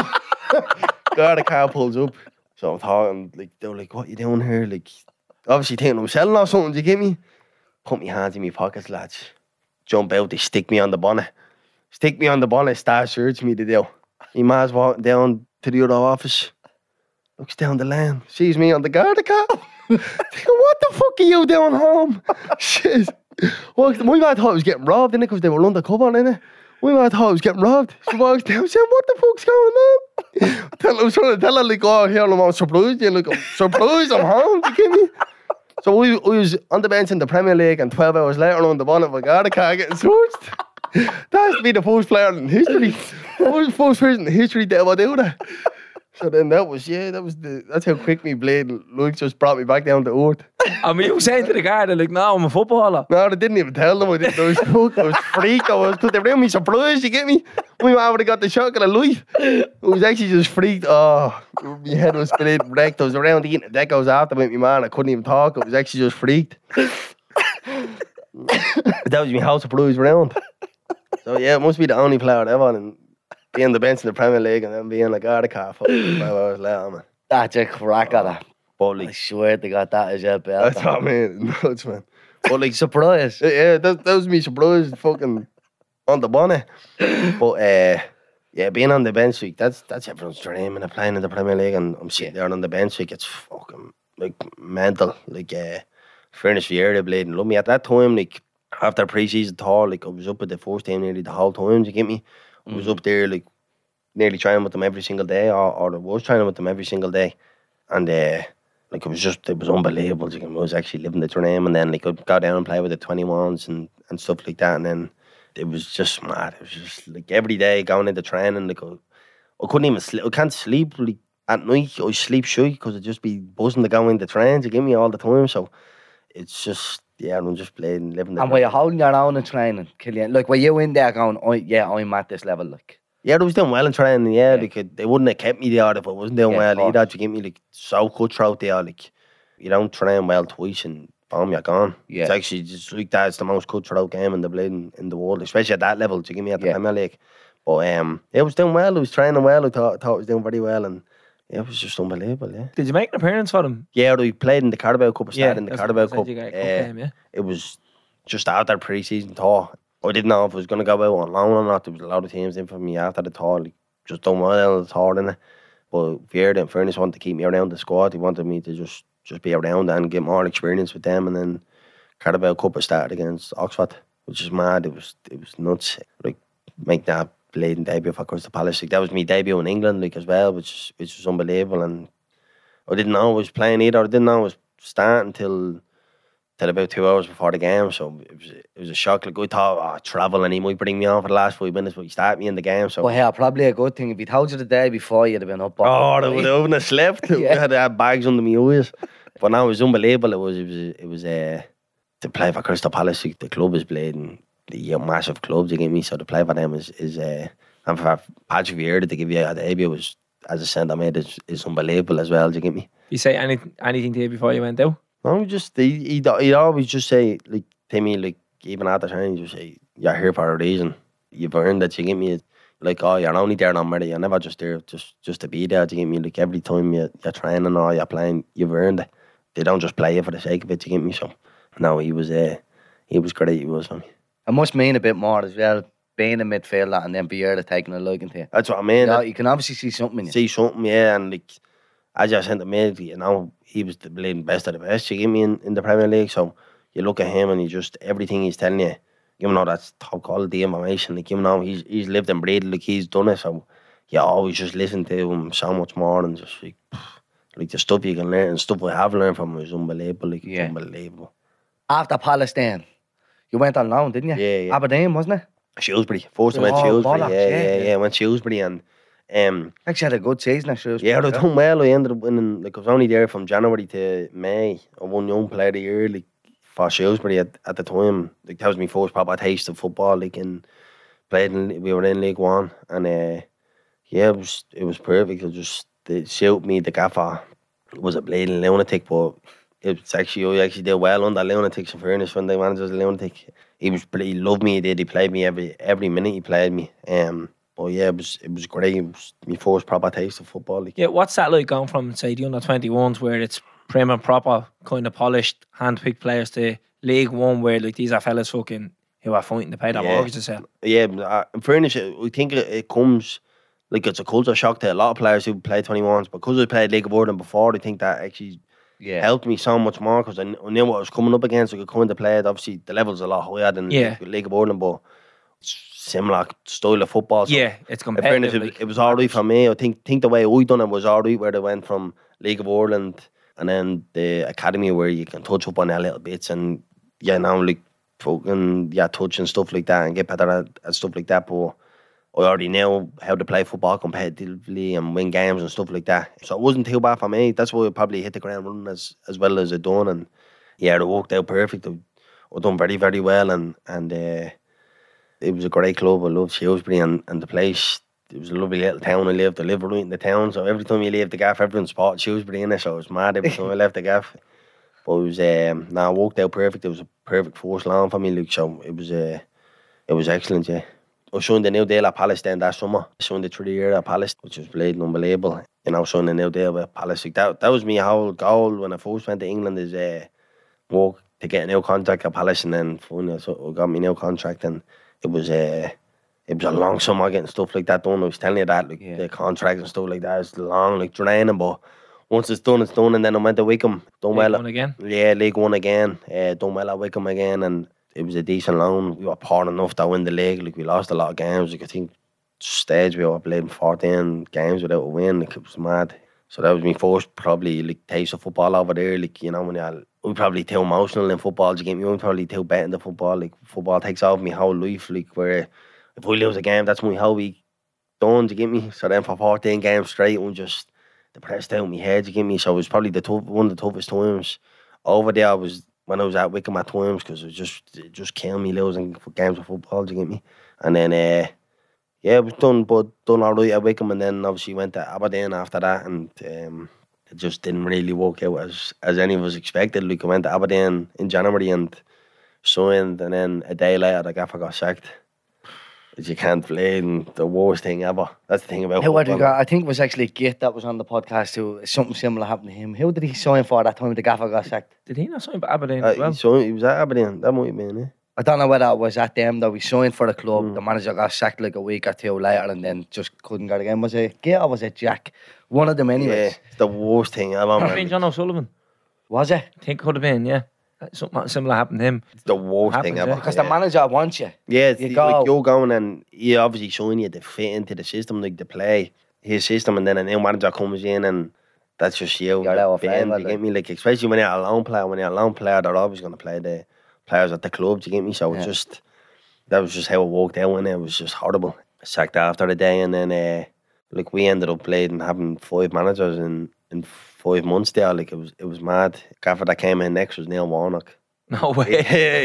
So I'm talking, like, they were like, what you doing here? Like, obviously thinking I'm selling or something, do you get me? Put my hands in my pockets, lads. Jump out, they stick me on the bonnet. Start searching me to do. My man's walking down to the other office. Looks down the lane, sees me on the Garda car. Thinking, what the fuck are you doing home? Shit. Well, my man thought I was getting robbed, innit? Because they were undercover, innit? My man thought I was getting robbed. She walks down, saying, what the fuck's going on? I was trying to tell her, like, oh, here, I'm surprised. Like, I'm surprised I'm home, do you get me? So we was on the bench in the Premier League, and 12 hours later on the bonnet of a Garda car getting searched. That has to be the first player in history. First person in history to ever do that. So then that's how quick me blade Luke just brought me back down to earth. I mean, you were saying to the guard, like, no, I'm a footballer. No, they didn't even tell them. I was freaked. Because they were me surprised, you get me? My man would have got the shock of the life. I was actually just freaked. Oh, my head was spinning, wrecked. I was around eating the decos after with my man. I couldn't even talk. I was actually just freaked. That was my house surprise round. So yeah, it must be the only player ever. And being on the bench in the Premier League and then being like, the car for 5 hours later, man. That's a cracker, that. But like, I swear they got that as your belt. that's what I mean. Nuts, man. But like, Surprise. yeah, that was me surprised fucking on the bonnet. But yeah, being on the bench, like, that's everyone's dream, and playing in the Premier League, and I'm sitting there on the bench, like, it's fucking like mental. Like, fairness Vieira, they played and love me at that time. Like, after pre-season tour, like, I was up at the first team nearly the whole time. You get me? I was up there, like, nearly training with them every single day, or I was training with them every single day, and like, it was unbelievable. Like, I was actually living the dream, and then like, I'd go down and play with the 21s and stuff like that, and then it was just mad. It was just like every day going into training, like, I couldn't even sleep. I can't sleep, like, at night. I sleep shy because I'd just be buzzing to go into trains. You get me all the time, so it's just, yeah, I'm just playing, living the And were you holding your own in training, Killian? Like, were you in there going, I'm at this level, like? Yeah, I was doing well in training, yeah. Like, they wouldn't have kept me there if I wasn't doing well either. You get me, like, so cutthroat there, like, you don't train well twice and boom, you're gone. Yeah. It's actually just like that. It's the most cutthroat game in the blade in the world, especially at that level. You get me at the Premier League. But yeah, I was doing well. I was training well. I thought I was doing very well, and yeah, it was just unbelievable. Yeah. Did you make an appearance for them? Yeah, we played in the Carabao Cup. I started in the that's Carabao what I Cup. said, you got a cup game, yeah. It was just after pre-season tour. I didn't know if I was going to go out on loan or not. There was a lot of teams in for me after the tour, like, just done well on the tour, innit? But Vieira, in fairness, wanted to keep me around the squad. He wanted me to just be around and get more experience with them. And then Carabao Cup, I started against Oxford, which is mad. It was nuts. Like, make that blatant debut for Crystal Palace. Like, that was my debut in England, like, as well, which was unbelievable. And I didn't know I was playing either. I didn't know I was starting till about 2 hours before the game. So it was a shock. Like I thought, travel and he might bring me on for the last 5 minutes, but he started me in the game. So Well, yeah, probably a good thing. If he told you the day before, you'd have been up. I wouldn't have slept. Yeah. I had to have bags under my eyes. But now it was unbelievable. It was to play for Crystal Palace. The club is bleeding. The massive clubs, you get me. So to play for them is and for Patrick Vieira to give you a debut was as a centre mid is unbelievable as well. Do you get me? You say anything to you before you went out? No, just he'd always just say like to me, like even at the time, he'd just say you're here for a reason. You've earned it. You get me. Like, oh, you're only there on merit. You're never just there just to be there. Do you get me? Like every time you're training or you're playing, you've earned it. They don't just play you for the sake of it. Do you get me? So no, he was great. He was for me. It must mean a bit more as well, being a midfielder and then Vieira taking a liking to you. That's what I mean. Yeah, you can obviously see something in you. See something, yeah, and like as I centre mid, you know, he was the bleeding best of the best. You get me in the Premier League, so you look at him and he just everything he's telling you, even though that's top quality information, like even though he's lived and breathed, like he's done it, so you always just listen to him so much more and just like the stuff you can learn and stuff I have learned from him is unbelievable. Like Yeah. it's unbelievable. After Palace then, you went on loan, didn't you? Yeah. Aberdeen, wasn't it? Shrewsbury, first I went Oh, Shrewsbury, bollocks, yeah, went Shrewsbury and Actually had a good season at Shrewsbury. yeah, I done well. I ended up winning. Like I was only there from January to May. I won Young Player of the Year, like for Shrewsbury at the time. Like that was my first proper taste of football. Like we were in League One, and yeah, it was perfect. It suited me. The gaffer was a bleeding lunatic, but it's actually I actually did well under lunatics. In fairness, when they managed as a lunatic, he loved me. He did. He played me every minute. He played me. But yeah, it was great. It was my first proper taste of football. Like. Yeah, what's that like going from, say, the under-21s where it's prim and proper, kind of polished, hand-picked players to League One where like these are fellas fucking who are fighting to pay their mortgages out? Yeah, in fairness, I think it comes, like it's a culture shock to a lot of players who play 21s. Because I played League of Ireland before, I think that actually helped me so much more because I knew what I was coming up against. I could come into play it. Obviously, the level's a lot higher than League of Ireland, but similar style of football. So yeah, it's competitive. In fairness, it was alright for me. I think the way I done it was alright, where they went from League of Ireland and then the academy where you can touch up on their little bits and like fucking touch and stuff like that and get better at stuff like that. But I already knew how to play football competitively and win games and stuff like that. So it wasn't too bad for me. That's why I probably hit the ground running as well as I done. And yeah, it worked out perfect. I done very, very well and it was a great club. I loved Shrewsbury and the place. It was a lovely little town I lived. I lived right in the town, so every time you leave the gaff, everyone spotted Shrewsbury in it, so I was mad every time I left the gaff. But it was, it worked out perfect. It was a perfect first loan for me, Luke, so it was excellent, yeah. I signed a new deal at Palace then that summer. I signed a 3-year at Palace, which was bleeding unbelievable. Signed a new deal with Palace. Like that was my whole goal when I first went to England is work to get a new contract at Palace, and then finally I got my new contract, and it was a long summer getting stuff like that done. I was telling you that, like the contracts and stuff like that is long, like draining, but once it's done, and then I went to Wickham, done well. League One again? Yeah, League One again, done well at Wickham again, and it was a decent loan. We were poor enough to win the league, like we lost a lot of games, like I think stage we were playing 14 games without a win, like it was mad. So that was my first probably like taste of football over there, like when we probably too emotional in football, you get me, we probably too bet in the football, like football takes over my whole life, like where if we lose a game, that's my whole week done, do you get me? So then for 14 games straight, I'm just depressed out my head, do you get me? So it was probably one of the toughest times over there was when I was at Wickham at times, because it just killed me losing games of football, do you get me? And then it was done alright at Wickham, and then obviously went to Aberdeen after that, and it just didn't really work out as any of us expected. Like I went to Aberdeen in January and signed, and then a day later the gaffer got sacked. Which you can't blame, the worst thing ever. That's the thing about football. I think it was actually Git that was on the podcast who something similar happened to him. Who did he sign for that time the gaffer got sacked? Did he not sign for Aberdeen as well? He was at Aberdeen, that might have been it. I don't know whether it was at them though. He signed for the club. The manager got sacked like a week or two later and then just couldn't get again. Was it Git or was it Jack? One of them anyways. Yeah, it's the worst thing ever, Could have been man. John O'Sullivan. Was it? I think could have been, yeah. Something similar happened to him. It's the worst thing Happens, ever. Because the manager wants you. Yeah, it's You like go. you're going and he obviously showing you to fit into the system, like to play his system, and then a new manager comes in and that's just you. You're our being, favourite, you get me? Like, especially when you're a lone player. When you're a lone player, they're always going to play the players at the club. Do you get me? So Yeah. that was just how it worked out, and it was just horrible. Sacked after the day, and then like we ended up playing having 5 managers in 5 months there. Like it was mad. Gaffer that came in next was Neil Warnock. No way.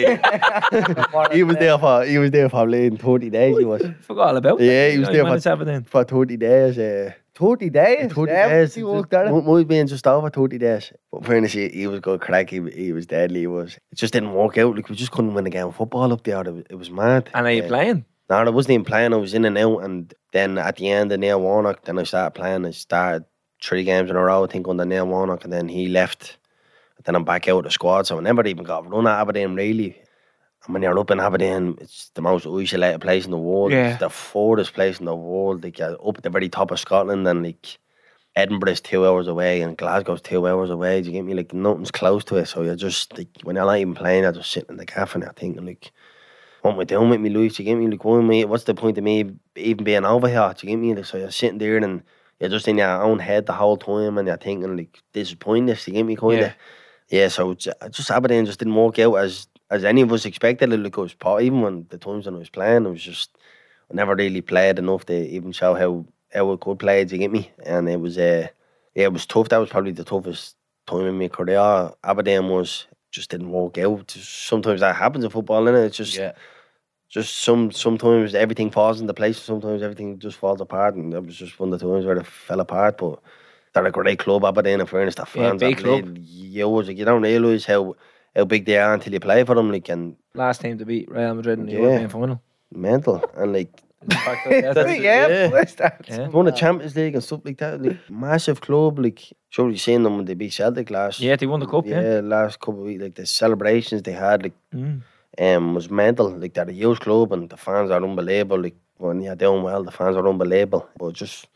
he was there for playing 30 days. He was. Forgot all about that. Yeah, he was there managed to have it in. for 30 days. 30 days? 30 Yeah, days. he worked there. Might been just over 30 days. But fairness, he was good crack. He was deadly. It just didn't work out. Like, we just couldn't win a game of football up there. It was mad. And are you playing? No, I wasn't even playing. I was in and out. And then at the end of Neil Warnock, then I started playing. I started 3 games in a row, I think, under Neil Warnock. And then he left. Then I'm back out of the squad. So I never even got a run at Aberdeen, really. And when you're up in Aberdeen, it's the most isolated place in the world. Yeah. It's the furthest place in the world. Like, you're up at the very top of Scotland, and like Edinburgh's 2 hours away and Glasgow's 2 hours away. Do you get me? Like, nothing's close to it. So you're just like, when you're not even playing, you're just sitting in the cafe and you're thinking, like, what am I doing with me, Louis? Do you get me? Like, what's the point of me even being over here? Do you get me? Like, so you're sitting there and you're just in your own head the whole time, and you're thinking, like, this is pointless. Do you get me? Kind of. Yeah. So just Aberdeen just didn't work out as any of us expected. Like, it was even when the times when I was playing, it was just, I never really played enough to even show how I could play. Do you get me? And it was it was tough. That was probably the toughest time in my career. Aberdeen just didn't work out. Sometimes that happens in football, innit? It's just sometimes everything falls into place. Sometimes everything just falls apart, and that was just one of the times where it fell apart. But they're a great club, Aberdeen, in fairness. The fans big have played years. Like, you don't realise how big they are until you play for them. Like, and Last team to beat Real Madrid in the Yeah. European final. mental, and like Yeah, what's that? Yeah. won the Champions League and stuff like that. Like, massive club. Like, sure, you seen them when they beat Celtic last. Yeah, they won the cup, yeah. last couple of weeks. Like, the celebrations they had, like, was mental. Like, they're a huge club and the fans are unbelievable. Like, when you're doing well, the fans are unbelievable. But just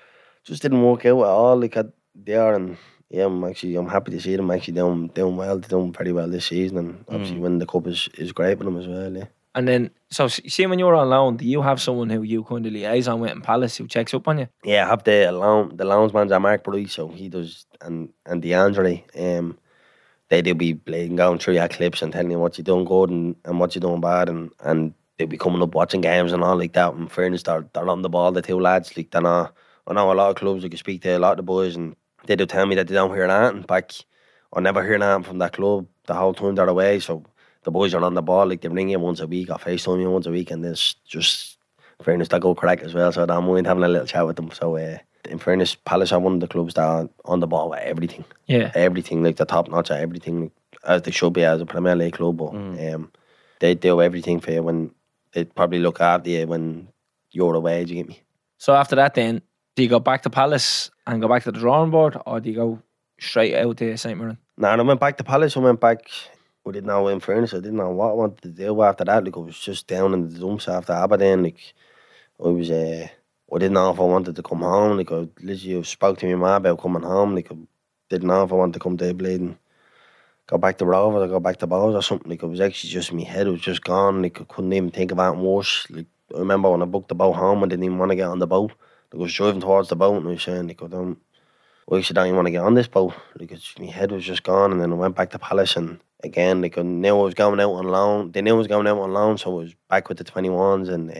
didn't work out at all. Like, there, and yeah, I'm happy to see them actually doing well. They're doing very well this season, and obviously winning the cup is great for them as well. Yeah. And then, so see when you're on loan, do you have someone who you kind of liaison with in Palace who checks up on you? Yeah, I have the lounge manager Mark Bryce, so he does, and DeAndre. They'll be going through your clips and telling you what you're doing good and what you're doing bad, and they'll be coming up watching games and all like that. In fairness, they're on the ball, the 2 lads. Like, I know a lot of clubs, you can speak to a lot of the boys, and they do tell me that they don't hear nothing back, or never hear nothing from that club the whole time they're away. So the boys are on the ball, like, they ring you once a week or FaceTime you once a week, and there's just, in fairness, they go crack as well, so I don't mind having a little chat with them. So in fairness, Palace are one of the clubs that are on the ball with everything. Yeah. Everything, like, the top notch at everything, like, as they should be as a Premier League club. But they do everything for you. When they probably look after you when you're away. Do you get me? So after that then, do you go back to Palace and go back to the drawing board, or do you go straight out to St Mirren? Nah, I went back to Palace. I went back. I didn't know, in fairness, I didn't know what I wanted to do after that. Like, I was just down in the dumps after Aberdeen. Like, I didn't know if I wanted to come home. Like, I literally spoke to my mum about coming home. Like, I didn't know if I wanted to come to Bleeding, go back to Rovers or go back to Bows or something. Like, it was actually just, my head was just gone. Like, I couldn't even think of anything worse. Like, I remember when I booked the boat home, I didn't even want to get on the boat. Like, I was driving towards the boat and I was saying, like, I actually don't even want to get on this boat. Like, my head was just gone. And then I went back to Palace, and again, like, I knew I was going out on loan. They knew I was going out on loan, so I was back with the 21s, and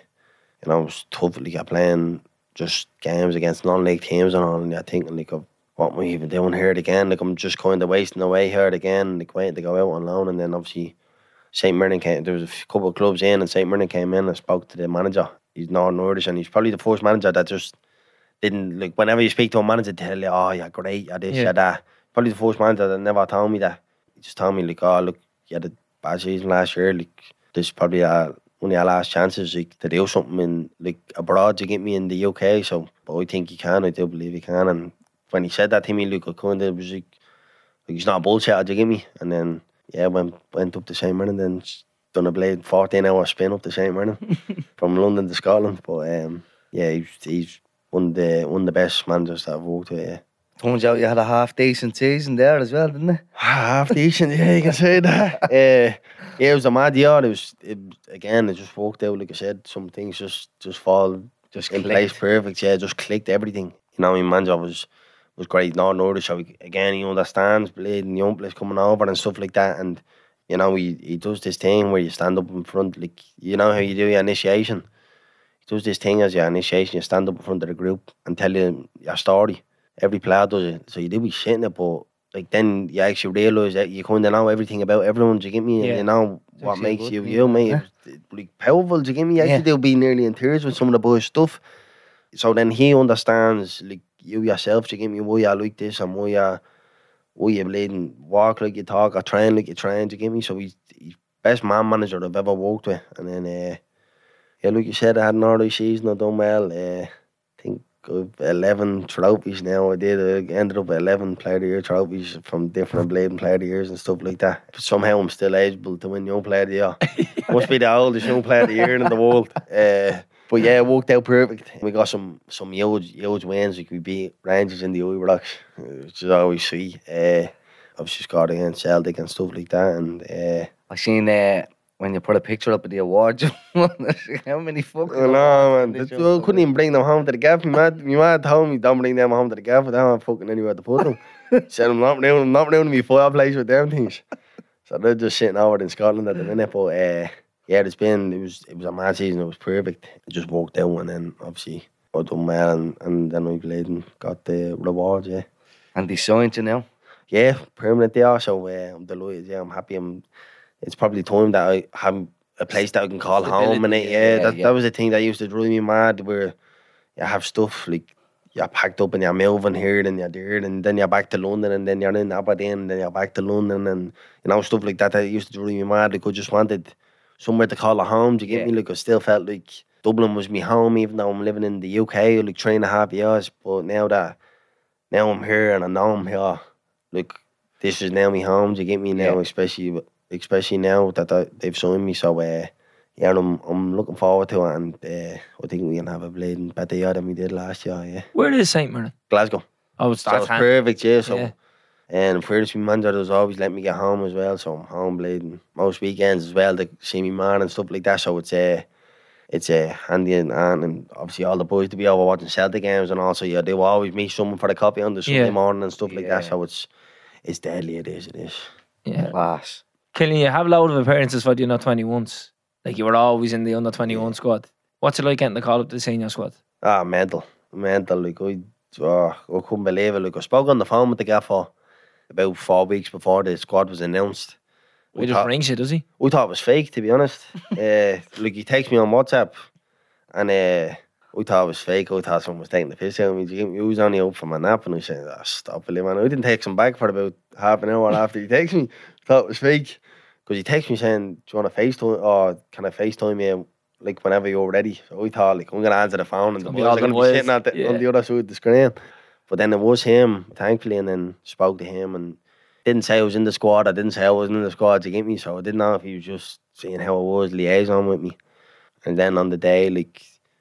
you know, it was tough. Like, I'm playing just games against non-league teams and all, and you're thinking, like, what am I even doing here again? Like, I'm just kind of wasting away here again, like, waiting to go out on loan. And then obviously St Mirren came. There was a couple of clubs in, and St Mirren came in and spoke to the manager. He's Northern Irish, and he's probably the first manager that just didn't, like, whenever you speak to a manager, they tell you, oh, you're great, you're this, you're that. Probably the first manager that never told me that. He just told me, like, oh, look, you had a bad season last year. Like, this is probably one of your last chances, like, to do something in, like, abroad to get me in the UK. So, but I think you can. I do believe you can. And when he said that to me, like, I kind of was like he's not a bullshitter, do you get me? And then, yeah, went up to St Mirren, and then done a 14-hour spin up to St Mirren from London to Scotland. But yeah, he's one of the best managers that I've worked with. Yeah. Turns out you had a half decent season there as well, didn't it? Half decent, yeah, you can say that. Yeah, it was a mad year. It just worked out. Like I said, some things just fall Just in clicked. place perfect. Yeah, just clicked everything. You know, my manager was was great. Northern Irish, so again, he understands bleeding young players coming over and stuff like that. And you know, he does this thing where you stand up in front, like you know how you do your initiation. He does this thing as your initiation. You stand up in front of the group and tell you your story. Every player does it, so you do be shitting it, but like then you actually realise that you kind of know everything about everyone. Do you get me? And Yeah. you know what actually a makes good you thing, you, mate. yeah. It's like powerful. Do you get me? Actually, Yeah. they'll be nearly in tears with some of the boys' stuff. So then he understands, like you yourself. Do you get me? Why you like this and why you bleeding walk like you talk or train like you train. Do you get me? So he's best man manager I've ever worked with. And then yeah, like you said, I had an alright season. I done well. I think I've 11 trophies now. I ended up with 11 Player of the Year trophies from different Blading Player of the Years and stuff like that. But somehow I'm still eligible to win Young Player of the Year. Must be the oldest Young Player of the Year in the world. But yeah, it worked out perfect. We got some huge wins. Like we beat Rangers in the Ibrox, which is always sweet. Obviously scored against Celtic and stuff like that. And I seen when you put a picture up of the awards. How many fucking oh no, awards man. did you I win? couldn't even bring them home to the gaff. My mad told me don't bring them home to the gaff. I don't have fucking anywhere to put them. Said I'm not renewing me fireplace with them things. So they're just sitting over in Scotland at the minute. But yeah, it was a mad season. It was perfect. It just worked out, and then obviously I done well, and then we played and got the rewards. Yeah, And they signed you now. yeah, permanent there. So I'm delighted. Yeah, I'm happy. It's probably time that I have a place that I can call home. And Stability, yeah, yeah. that was the thing that used to drive me mad, where you have stuff like you're packed up and you're moving here and you're there, and then you're back to London, and then you're in Aberdeen, and then you're back to London, and you know, stuff like that. That used to drive me mad. Like I just wanted somewhere to call a home. Do you get me? Like I still felt like Dublin was my home, even though I'm living in the UK like 3.5 years. But now I'm here and I know I'm here, like this is now my home. Do you get me now? Yeah. Especially now that they've signed me. So yeah, I'm looking forward to it, and I think we can have a bleeding better year than we did last year. Yeah, Where is St. Mirren? Glasgow. Oh, it's So that's it's handy. perfect. Yeah. So. Yeah. And first, my manager does always let me get home as well, so I'm home bleeding most weekends as well to see me man and stuff like that. So it's handy and obviously all the boys to be over watching Celtic games, and also they will always meet someone for the coffee on the Sunday Yeah. morning and stuff like that. Yeah. So it's deadly. It is. Yeah. Class. Killian, you have a load of appearances for the under 21s. Like you were always in the under 21 squad. What's it like getting the call up to the senior squad? Mental. Like I couldn't believe it. Like I spoke on the phone with the gaffer about 4 weeks before the squad was announced. He just rings you, does he? We thought it was fake, to be honest. Like he texted me on WhatsApp, and we thought it was fake. I thought someone was taking the piss out of me. He was only up for my nap, and I said, "Stop it, man." I didn't text him back for about half an hour after he texted me. Thought it was fake because he texted me saying, "Do you want to FaceTime or can I FaceTime you like whenever you're ready?" So we thought like I'm gonna answer the phone and the gonna be boys all are gonna the be sitting boys. on the other side of the screen. But then it was him, thankfully, and then spoke to him and didn't say I was in the squad. I didn't say I wasn't in the squad to get me, so I didn't know if he was just seeing how I was liaison with me. And then on the day, like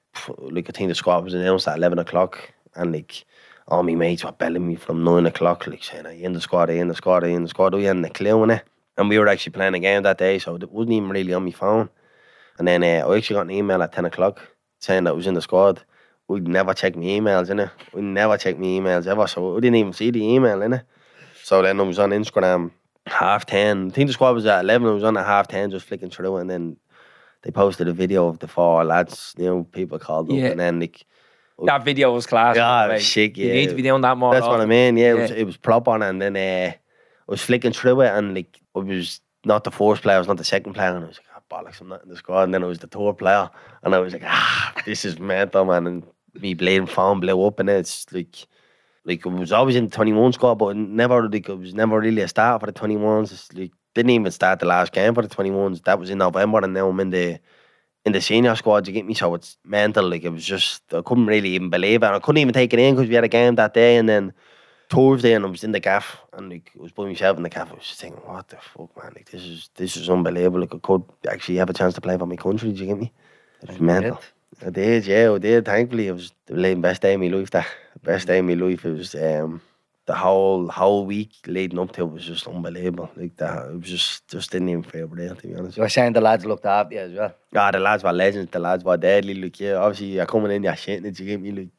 I think the squad was announced at 11 o'clock, and like all my mates were belling me from 9 o'clock, like saying, "Are you in the squad? Are you in the squad? Are you in the squad?" We hadn't a clue in it, and we were actually playing a game that day, so it wasn't even really on my phone. And then I actually got an email at 10 o'clock saying that I was in the squad. We'd never check my emails, innit? We never check my emails ever, so we didn't even see the email, innit? So then I was on Instagram 10:30. I think the squad was at 11. I was on at 10:30 just flicking through, and then they posted a video of the 4 lads, people called up, Yeah. and then like That video was class. Yeah, by the it was way. sick, You yeah. need to be doing that more. that's what I often. mean. Yeah, Yeah. it was proper, and then I was flicking through it, and like I was not the first player, I was not the second player, and I was like, bollocks, I'm not in the squad. And then I was the third player, and I was like, this is mental, man. And me bleeding phone blew up, and it's like I was always in the 21 squad, but it was never really a start for the 21s. It's like didn't even start the last game for the 21s. That was in November, and now I'm in the senior squad. You get me? So it's mental. Like it was just I couldn't really even believe it. And I couldn't even take it in because we had a game that day, and then Thursday, and I was in the gaff, and like I was by myself in the gaff. I was just thinking, what the fuck, man? Like this is unbelievable. Like I could actually have a chance to play for my country. Do you get me? It was mental. I did, yeah, I did. Thankfully, it was the best day of my life. The best day of my life. It was the whole week leading up to it was just unbelievable. Like that, it was just didn't even feel real, to be honest. You were saying the lads looked after you as well. Yeah, the lads were legends. The lads were deadly. Like yeah, obviously you're coming in, you're shitting it. You get me? Like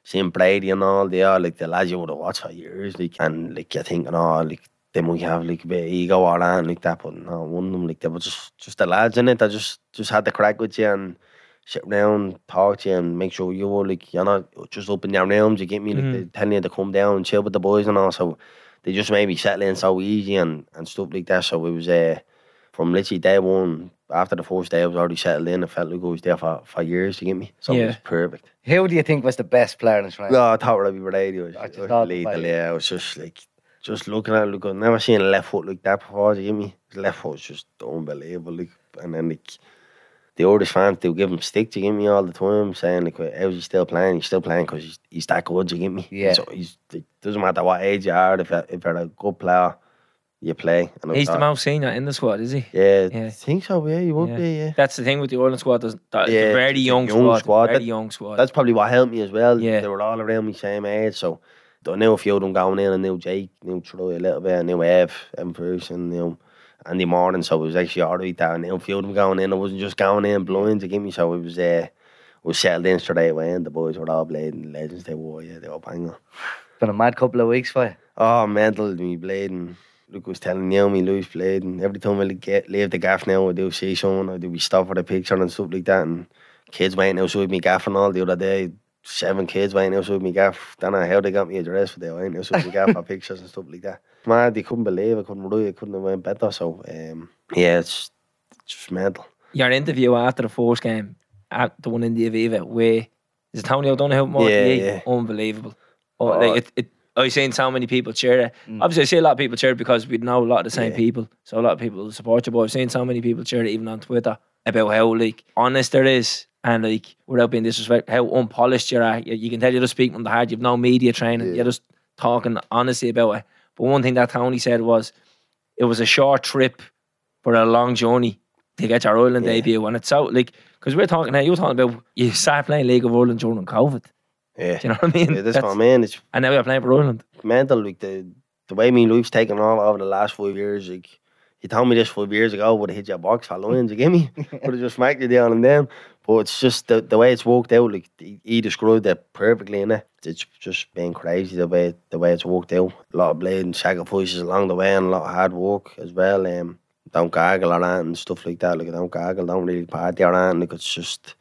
seeing Brady and all, they are like the lads you would have watched for years, like, and like you're thinking, oh, like they might have like a bit of ego or that, like that, but no, one of them, like they were just the lads in it that just had the crack with you and sit down, talk to you, and make sure you were like you're not just up in your realms. You get me, like they telling you to come down and chill with the boys and all. So they just made me settle in so easy and stuff like that. So it was from literally day one. After the first day, I was already settled in. I felt like I was there for years. You get me? So it was perfect. Who do you think was the best player in Australia? No, I thought I'd be Brady. I just thought lethal, yeah. I was just like, just looking at it, look, I've never seen a left foot like that before. You get me? His left foot was just unbelievable. Like, and then like the Irish fans, they would give him stick. You get me all the time, saying like, how's he still playing? He's still playing because he's that good. You get me? Yeah. So he's like, doesn't matter what age you are. If you're a good player, you play. And He's the most senior in the squad, is he? Yeah, Yeah. I think so. Yeah, he would be. Yeah. That's the thing with the Ireland squad. It's a Yeah, very it's a young young squad. Very That- young squad. That's probably what helped me as well. Yeah. They were all around me same age, so I knew a few of them going in. I knew Jake, knew Troy a little bit, I knew Ev, Ferguson, knew Andy Morton, so it was actually alright that I knew a few of them going in. I wasn't just going in blind to give me, so it was settled in straight away, and the boys were all blading legends. They were banging. Been a mad couple of weeks for you. Oh, mental, me blading. Luke was telling me Louis blading. Every time I leave the gaff now, I do see someone, I do we stop for the picture and stuff like that, and kids waiting outside me gaff and all the other day. 7 kids waiting outside me gaff. Don't know how they got me address, but they waiting outside me gaff for pictures and stuff like that. Man, they couldn't believe I couldn't write, I couldn't have went better. So yeah, it's just mental. Your interview after the first game, at the one in the Aviva, where is Tony O'Donoghue more? Yeah. Unbelievable. Like I've seen so many people cheer it. Obviously, I see a lot of people cheer it because we know a lot of the same people. So a lot of people support you. But I've seen so many people cheer it even on Twitter about how like honest there is. And like, without being disrespectful, how unpolished you are. You can tell you're just speaking from the heart. You've no media training. You're just talking honestly about it. But one thing that Tony said was, it was a short trip for a long journey to get your Ireland debut. And it's so, like, because we're talking now, you're talking about, you started playing League of Ireland during COVID. Yeah. Do you know what I mean? Yeah, that's what I mean. It's And now you're playing for Ireland. mental. Like the way me and Luke's taken off over the last 5 years. Like, you told me this 5 years ago, would have hit your box for Lions, you get me? Would have just smacked you down and them. But it's just the way it's worked out. Like he described it perfectly, innit? It's just been crazy the way it's worked out. A lot of blading sacrifices along the way and a lot of hard work as well. Don't gargle or that and stuff like that. Like I don't gargle, don't really party or that. Like it's just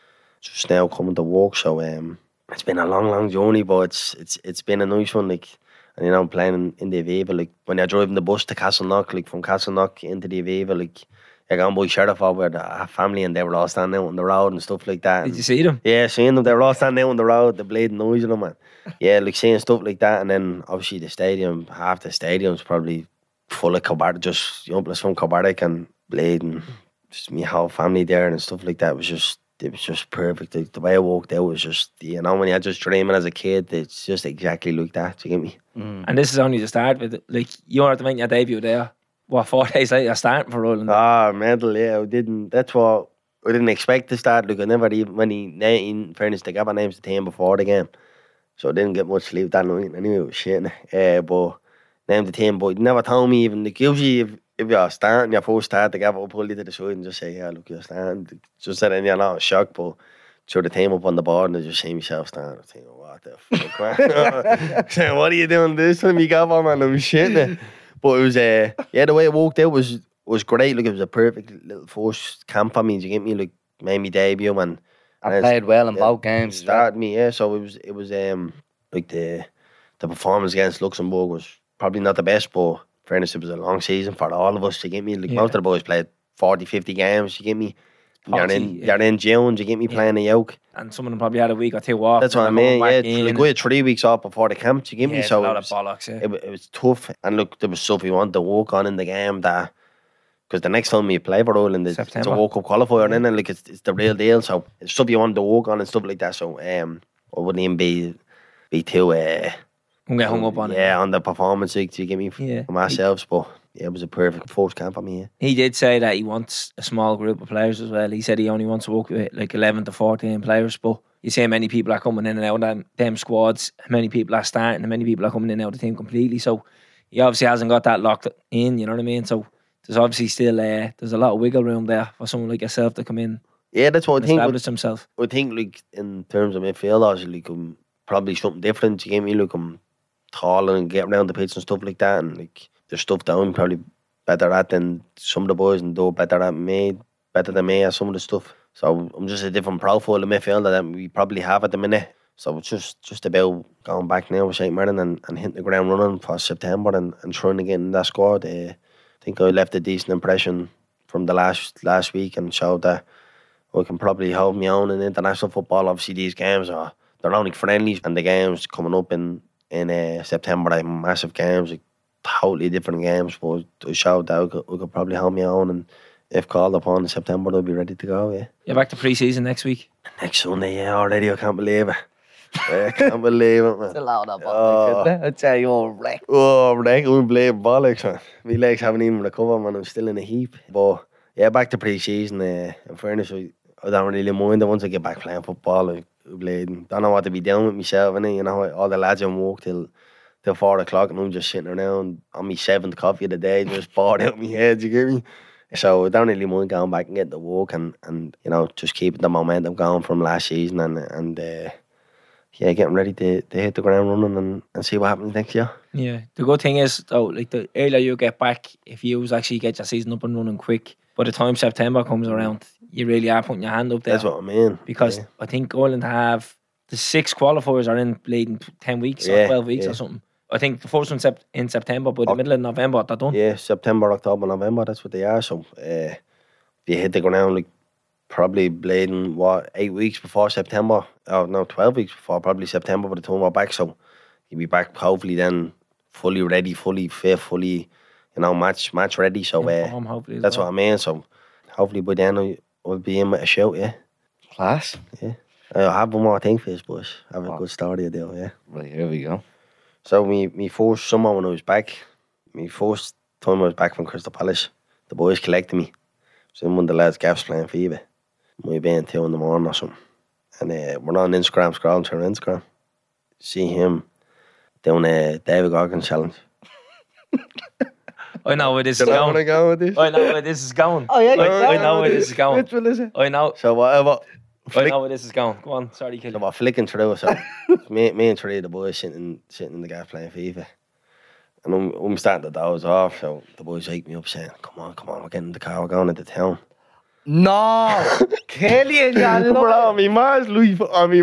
now coming to work. So it's been a long journey, but it's been a nice one. Like, and you know, playing in the Aviva, like when you're driving the bus to Castleknock, like from Castleknock into the Aviva, like you're going by Sheriff where I have family and they were all standing out on the road and stuff like that. Did you see them? Yeah, seeing them, they were all standing out on the road, the bleeding noise of them, man. Yeah, like seeing stuff like that, and then obviously the stadium, half the stadium's probably full of Cabardic, just youngblers from Cabardic and bleeding, just my whole family there and stuff like that. It was just perfect. Like, the way it worked out was just, you know, when you're just dreaming as a kid, it's just exactly like that. Do you get me? And this is only the start with it. Like, you were to make your debut there. What, 4 days later, you're starting for Ireland? Ah, mental, yeah. I didn't expect to start. Like, I never even, in fairness, they got my names to the team before the game. So I didn't get much sleep that night. Anyway, it was shit. But named the team, but never told me even. Like, usually, if you're starting your first start, they give up, pull you to the side and just say, yeah, look, you're starting. Just that, and you're not shocked, but throw the team up on the board and I just see myself starting. I think, what the fuck, man? Saying, what are you doing this time? You got on, man, I'm shitting. But it was, the way it worked out was great. Like, it was a perfect little first camp for me. You get me? Like, made me debut and I played well in both games. Started me, yeah. So it was like the performance against Luxembourg was probably not the best, but in fairness, it was a long season for all of us. You get me? Like, most of the boys played 40, 50 games. You get me? You're in June. You get me playing a yoke. And some of them probably had a week or two off. That's what I mean. Yeah, like we had 3 weeks off before the camp. You get me? So a lot of bollocks. Yeah. It was tough. And look, there was stuff we wanted to work on in the game that. Because the next time you play for Ireland, it's a World Cup qualifier, and like it's the real deal. So it's stuff you want to work on and stuff like that. So I wouldn't even be too get hung up on it. Yeah, on the performance, like, you get me for myself. But yeah, it was a perfect first camp for me. Yeah. He did say that he wants a small group of players as well. He said he only wants to work with like 11 to 14 players. But you see, many people are coming in and out of them squads. Many people are starting, and many people are coming in and out of the team completely. So he obviously hasn't got that locked in. You know what I mean? So. There's obviously still there's a lot of wiggle room there for someone like yourself to come in. Yeah, that's what I think. Establish himself. I think, like, in terms of midfielders, like probably something different. You get me? Like I'm taller and get around the pitch and stuff like that, and like there's stuff that I'm probably better at than some of the boys, and they're better than me at some of the stuff. So I'm just a different profile of midfielder than we probably have at the minute. So it's just about going back now with St. Mirren and hitting the ground running for September and trying to get in that squad. I think I left a decent impression from the last week and showed that I can probably hold my own in international football. Obviously, these games they're only friendlies, and the games coming up in September are massive games, like totally different games. But I showed that I could probably hold my own, and if called upon in September, I'll be ready to go. Yeah. You're back to pre-season next week. Next Sunday, yeah, already. I can't believe it. I can't believe it, man. It's a lot of bollocks. I'd say you're wrecked. Oh, wrecked. I'm playing bollocks, man. My legs haven't even recovered, man. I'm still in a heap. But yeah, back to pre-season. In fairness, I don't really mind it once I get back playing football. I don't know what to be doing with myself, innit? You know, all the lads on walk till 4 o'clock, and I'm just sitting around on my 7th coffee of the day, just bored out of my head. You get me? So I don't really mind going back and getting the walk and you know, just keeping the momentum going from last season and yeah, getting ready to hit the ground running and see what happens next year. Yeah, the good thing is though, like the earlier you get back, if you actually get your season up and running quick, by the time September comes around, you really are putting your hand up there. That's what I mean. Because yeah. I think Ireland have the 6 qualifiers are in bleeding 10 weeks or 12 weeks or something. I think the first one's in September, by the middle of November, they're done. Yeah, September, October, November, that's what they are. So if you hit the ground, like probably bleeding, 8 weeks before September? Oh, no, 12 weeks before, probably September by the time we're back. So you'll be back hopefully then fully ready, fully fit, fully, you know, match ready. So hopefully that's what I mean. So hopefully by then I'll be in with a shout, yeah. Class. Yeah. I have one more thing for you, boys. I have a good story to do, yeah. Right, here we go. So me first summer when I was back, my first time I was back from Crystal Palace, the boys collected me. So one of the lads' gaffs playing FIFA. Might be 2 in the morning or something. And we're on Instagram, scrolling through Instagram. See him doing a David Goggins challenge. I know where this is Do you know where going. I go with this? I know where this is going. Oh, yeah, I know where this is going. Which one is it? I know. So whatever. I know where this is going. Go on, sorry, kill So you. we're flicking through. So me and 3 of the boys sitting in the gaff playing FIFA. And I'm starting to doze off. So the boys wake me up saying, come on, we're getting in the car, we're going into town. No! Killian, you're Bro, on me man's life.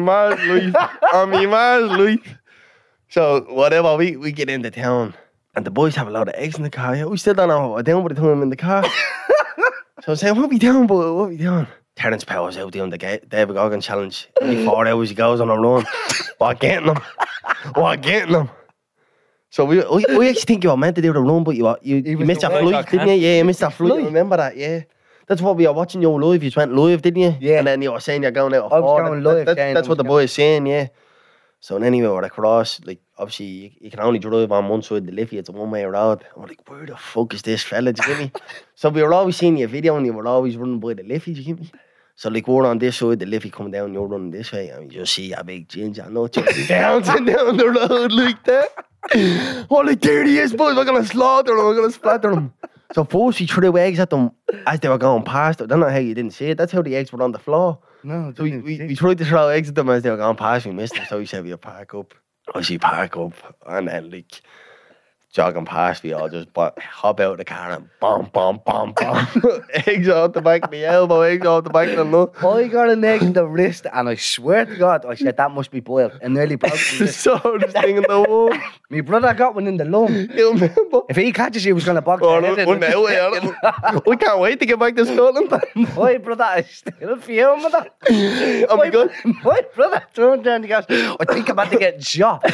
So whatever, we get into town. And the boys have a lot of eggs in the car. Yeah, we still don't know what we're doing by the time I'm in the car. So I'm saying, what are we doing, boy? What are we doing? Terence Power's out doing the David Goggins challenge. Only 4 hours he goes on a run. We're getting him. So we actually think you were meant to do the run, but you missed that flight, didn't you? Yeah, you missed that flight. Remember that, yeah. That's what we were watching you live. You went live, didn't you? Yeah. And then you were saying you're going out. I was going live. That's what the boys saying, yeah. So anyway, we're across, like, obviously, you can only drive on one side of the Liffey. It's a one-way road. I'm like, where the fuck is this fella? Do you get me? So we were always seeing your video and you were always running by the Liffey. Do you get me? So, like, we're on this side, the Liffey coming down, you're running this way, and you just see a big ginger nut bouncing down the road like that. Well, like, there he is, boys. We're going to slaughter him. We're going to splatter him. So first we threw eggs at them as they were going past. I don't know how you didn't see it. That's how the eggs were on the floor. No, So we tried to throw eggs at them as they were going past. We missed them, so we said we'd park up. Obviously park up, and then like jogging past, we all just hop out of the car and bomb. Eggs out the back of the elbow, eggs out the back of the nut. I got an egg in the wrist, and I swear to God, I said that must be boiled, and nearly broke my wrist. So this thing in the wall. My brother got one in the lung. You remember? If he catches you, he was going to box Oh, your no, head we're in. now, yeah. We can't wait to get back to Scotland. My brother is still fuming with that. Oh my God. My brother turned down and goes, I think I'm about to get shot.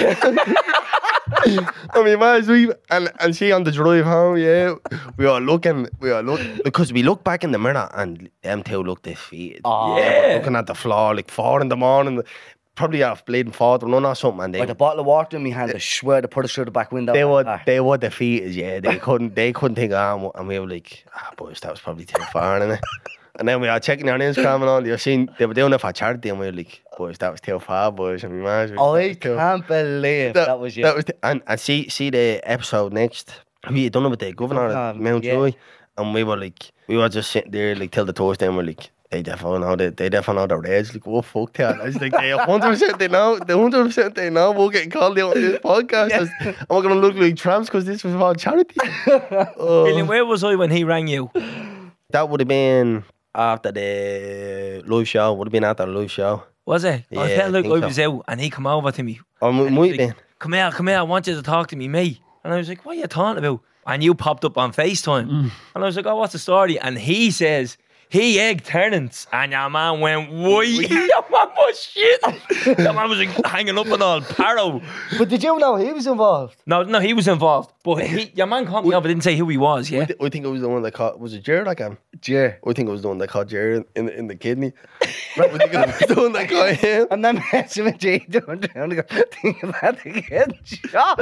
I mean, man, and see on the drive home, yeah, we are looking, because we look back in the mirror and them 2 look defeated. Oh. Yeah, looking at the floor, like 4 in the morning, probably off bleeding 4 to run or something, and With a bottle of water in my hand, I swear to put it through the back window. they were defeated, yeah, they couldn't think on, and we were like, boys, that was probably too far, innit? And then we are checking on Instagram and all, they were doing it for charity, and we were like, boys, that was too far, boys. And I can't believe that was you. And see the episode next. We had done it with the governor at Mount Joy, and we were just sitting there like till the Thursday, and we're like, They definitely know that. They definitely know their age. Like, oh fuck that! I was like, they 100% they know. They 100% they know. We're getting called out on this podcast. And we're gonna look like tramps because this was about charity. Billy, where was I when he rang you? That would have been after the live show. Would have been after the live show. Was it? Yeah, I felt I like think I so. was out and he come over to me. Or And he might was have like, been. come here, I want you to talk to me, mate. And I was like, what are you talking about? And you popped up on FaceTime. And I was like, oh, what's the story? And he says, he egged Ternance. And your man went, white. Your man was shit. Your man was like hanging up and all, paro. But did you know he was involved? No, he was involved. But your man called me up but didn't say who he was, yeah? I think it was the one that caught. Was it Jared? I can. Jer. I think it was the one that caught Jared in the kidney. Right, I think it was the one that caught him. And then messing with Jay doing down go, think about the kid shot.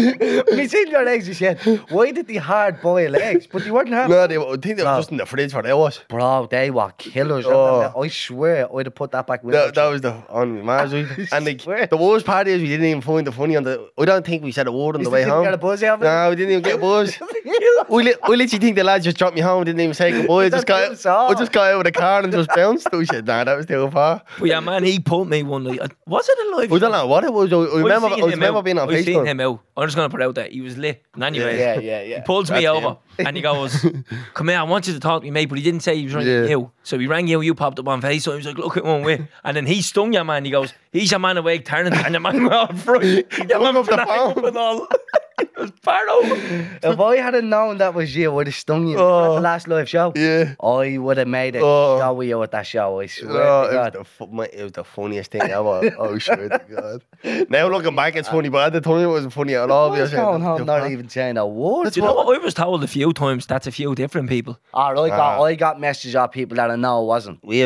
We seen your legs, you said, why did they hard boil eggs? But they weren't hard. No, I think they were just in the fridge for hours. Bro, they were killers. Oh. I swear, I'd have put that back with That was the on Mars. And like, the worst part is we didn't even find the funny on the. I don't think we said a word on the way home. Get a buzz out of it? No, we didn't even get a buzz. we literally think the lads just dropped me home. Didn't even say goodbye. I just got out of the car and just bounced. We said, nah, that was too far. But yeah, man, he pulled me one night. Was it a live I don't know what it was. I remember being on I've seen FaceTime. him out. I'm just going to put out that he was lit. And anyway, Yeah. he pulls me That's over and he goes, come here, I want you to talk to me, mate. But he didn't say he was ringing Yeah. you. So he rang you, you popped up on FaceTime. So he was like, look at one way. And then he stung your man. He goes, he's your man awake, turning. And your man went all front. Your man up the hung up phone. and all. It was paro. If I had known that was you, I would have stung you at the last live show. Yeah. I would have made a Oh. show with you at that show, I swear Oh, to God. it was the funniest thing ever. Oh, sure to God. Now looking back, it's funny, but at the time it wasn't funny at all. I was going home not even saying a word. Do you know what? I was told a few times that's a few different people. I got messages of people that I know it wasn't. We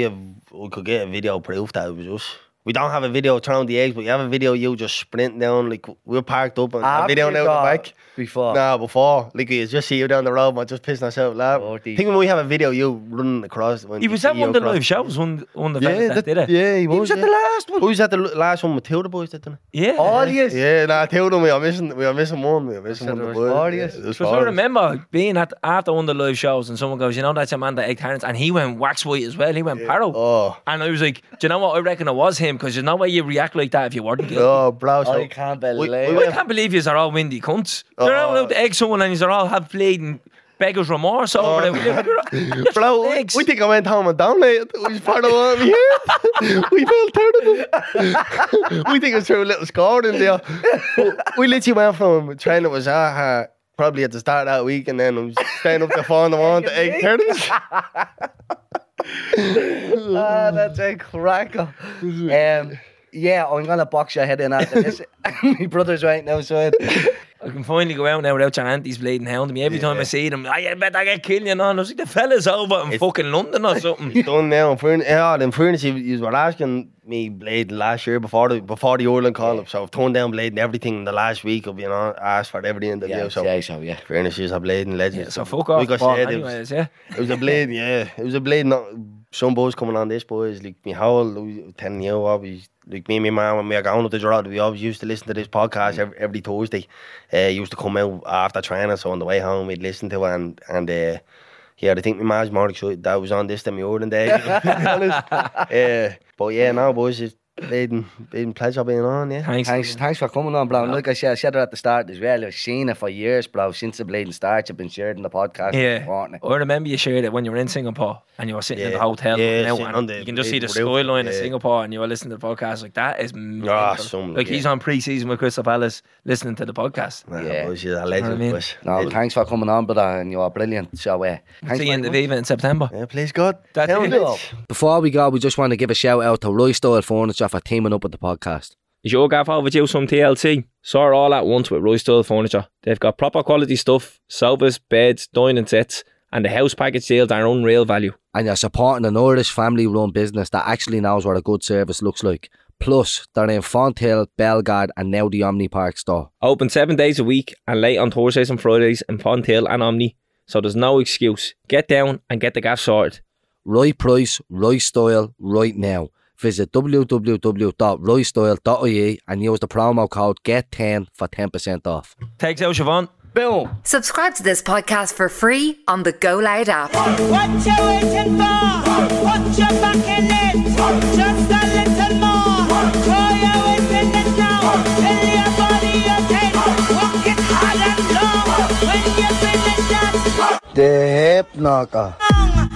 could get a video proof that it was us. We don't have a video throwing the eggs, but you have a video of you just sprinting down, like we're parked up and a video now at the back. Before. Nah, before. Like we just see you down the road, man, just pissing ourselves laughing. Oh, I think when we have a video of you running across. When He you was see at you one of the across- live shows, one of the Yeah, fellas that did it. yeah, he was. He was at the yeah. last one. Who was at the last one with two of the boys that done it? Yeah. All yes. Yeah, nah, two of them we are missing one. We are missing So one of there the was boys. four of Yeah, yous? there was Because four I of us. remember being after one of the live shows and someone goes, you know, that's your man that egg Terrence, and he went wax white as well. He went paro. Oh, And I was like, do you know what? I reckon it was him because there's no way you react like that if you weren't guilty. oh, bro. So I can't believe I can't believe yous are all windy cunts. You're not allowed to egg someone and you all have played and beggar's remorse over it. Bro, we think I went home and downloaded. We was part of what we heard. We felt terrible. We think it was through a little score in there. We literally went from training was probably at the start of that week, and then I was staying up to 4 in the morning to egg turtles. That's a cracker. Yeah, I'm gonna box your head in after this. My brother's right outside. I can finally go out now without your aunties bleeding hounding me. Every time I see them, I bet I get killing you. And I was like, the fella's over in fucking London or something. Done now. In fairness, you were asking me Blade last year before the Ireland call up. So I've turned down Blade and everything in the last week. I've asked for every interview. So yeah. fairness, she's a Blade and legend. Yeah, so fuck off. Like I Paul, said, anyways, yeah. it was a Blade. Yeah, it was a Blade. Not some boys coming on this boys like me. How old? 10 years obviously. Like me and my mum when we were going up the road, we always used to listen to this podcast every Thursday. Used to come out after training, so on the way home we'd listen to it and yeah, I think my mum's more excited that was on this than my olden days. To be honest. But yeah, now boys, it's been pleasure being on. Yeah, Thanks for coming on, bro. And like I said it at the start as well. I've seen it for years, bro. Since the bleeding starts, you've been sharing the podcast. Yeah. Fortnight. I remember you shared it when you were in Singapore and you were sitting in the Yeah. hotel. Yeah, now, sitting and on the you can just see the roof. skyline of Yeah. Singapore and you were listening to the podcast. Like, that is mental. something, he's yeah. on pre-season with Crystal Palace listening to the podcast. Nah, Yeah. boys, she's a legend. I mean? Boys. No, Legend. thanks for coming on, brother. And you're brilliant. So, thanks See you in the very much. Viva in September. Yeah, please God. That's Sound it. it. Before we go, we just want to give a shout out to Roy Style Furniture for teaming up with the podcast. Is your gaff overdue some TLC? Saw it all at once with Roy Style Furniture. They've got proper quality stuff, sofas, beds, dining sets, and the house package deals are unreal value. And you're supporting an Irish family-run business that actually knows what a good service looks like. Plus, they're in Fonthill, Belgard, and now the Omni Park store. Open 7 days a week and late on Thursdays and Fridays in Fonthill and Omni. So there's no excuse. Get down and get the gaff sorted. Right price, right style, right now. Visit www.rightstyle.ie and use the promo code GET10 for 10% off. Takes out Siobhan. Boom. Subscribe to this podcast for free on the Go Loud app. What you waiting for? Put your back in it. Just a little more. Throw your weight in it now. Tell your body okay. Walk it hard and long. When you finish that, The hip knocker.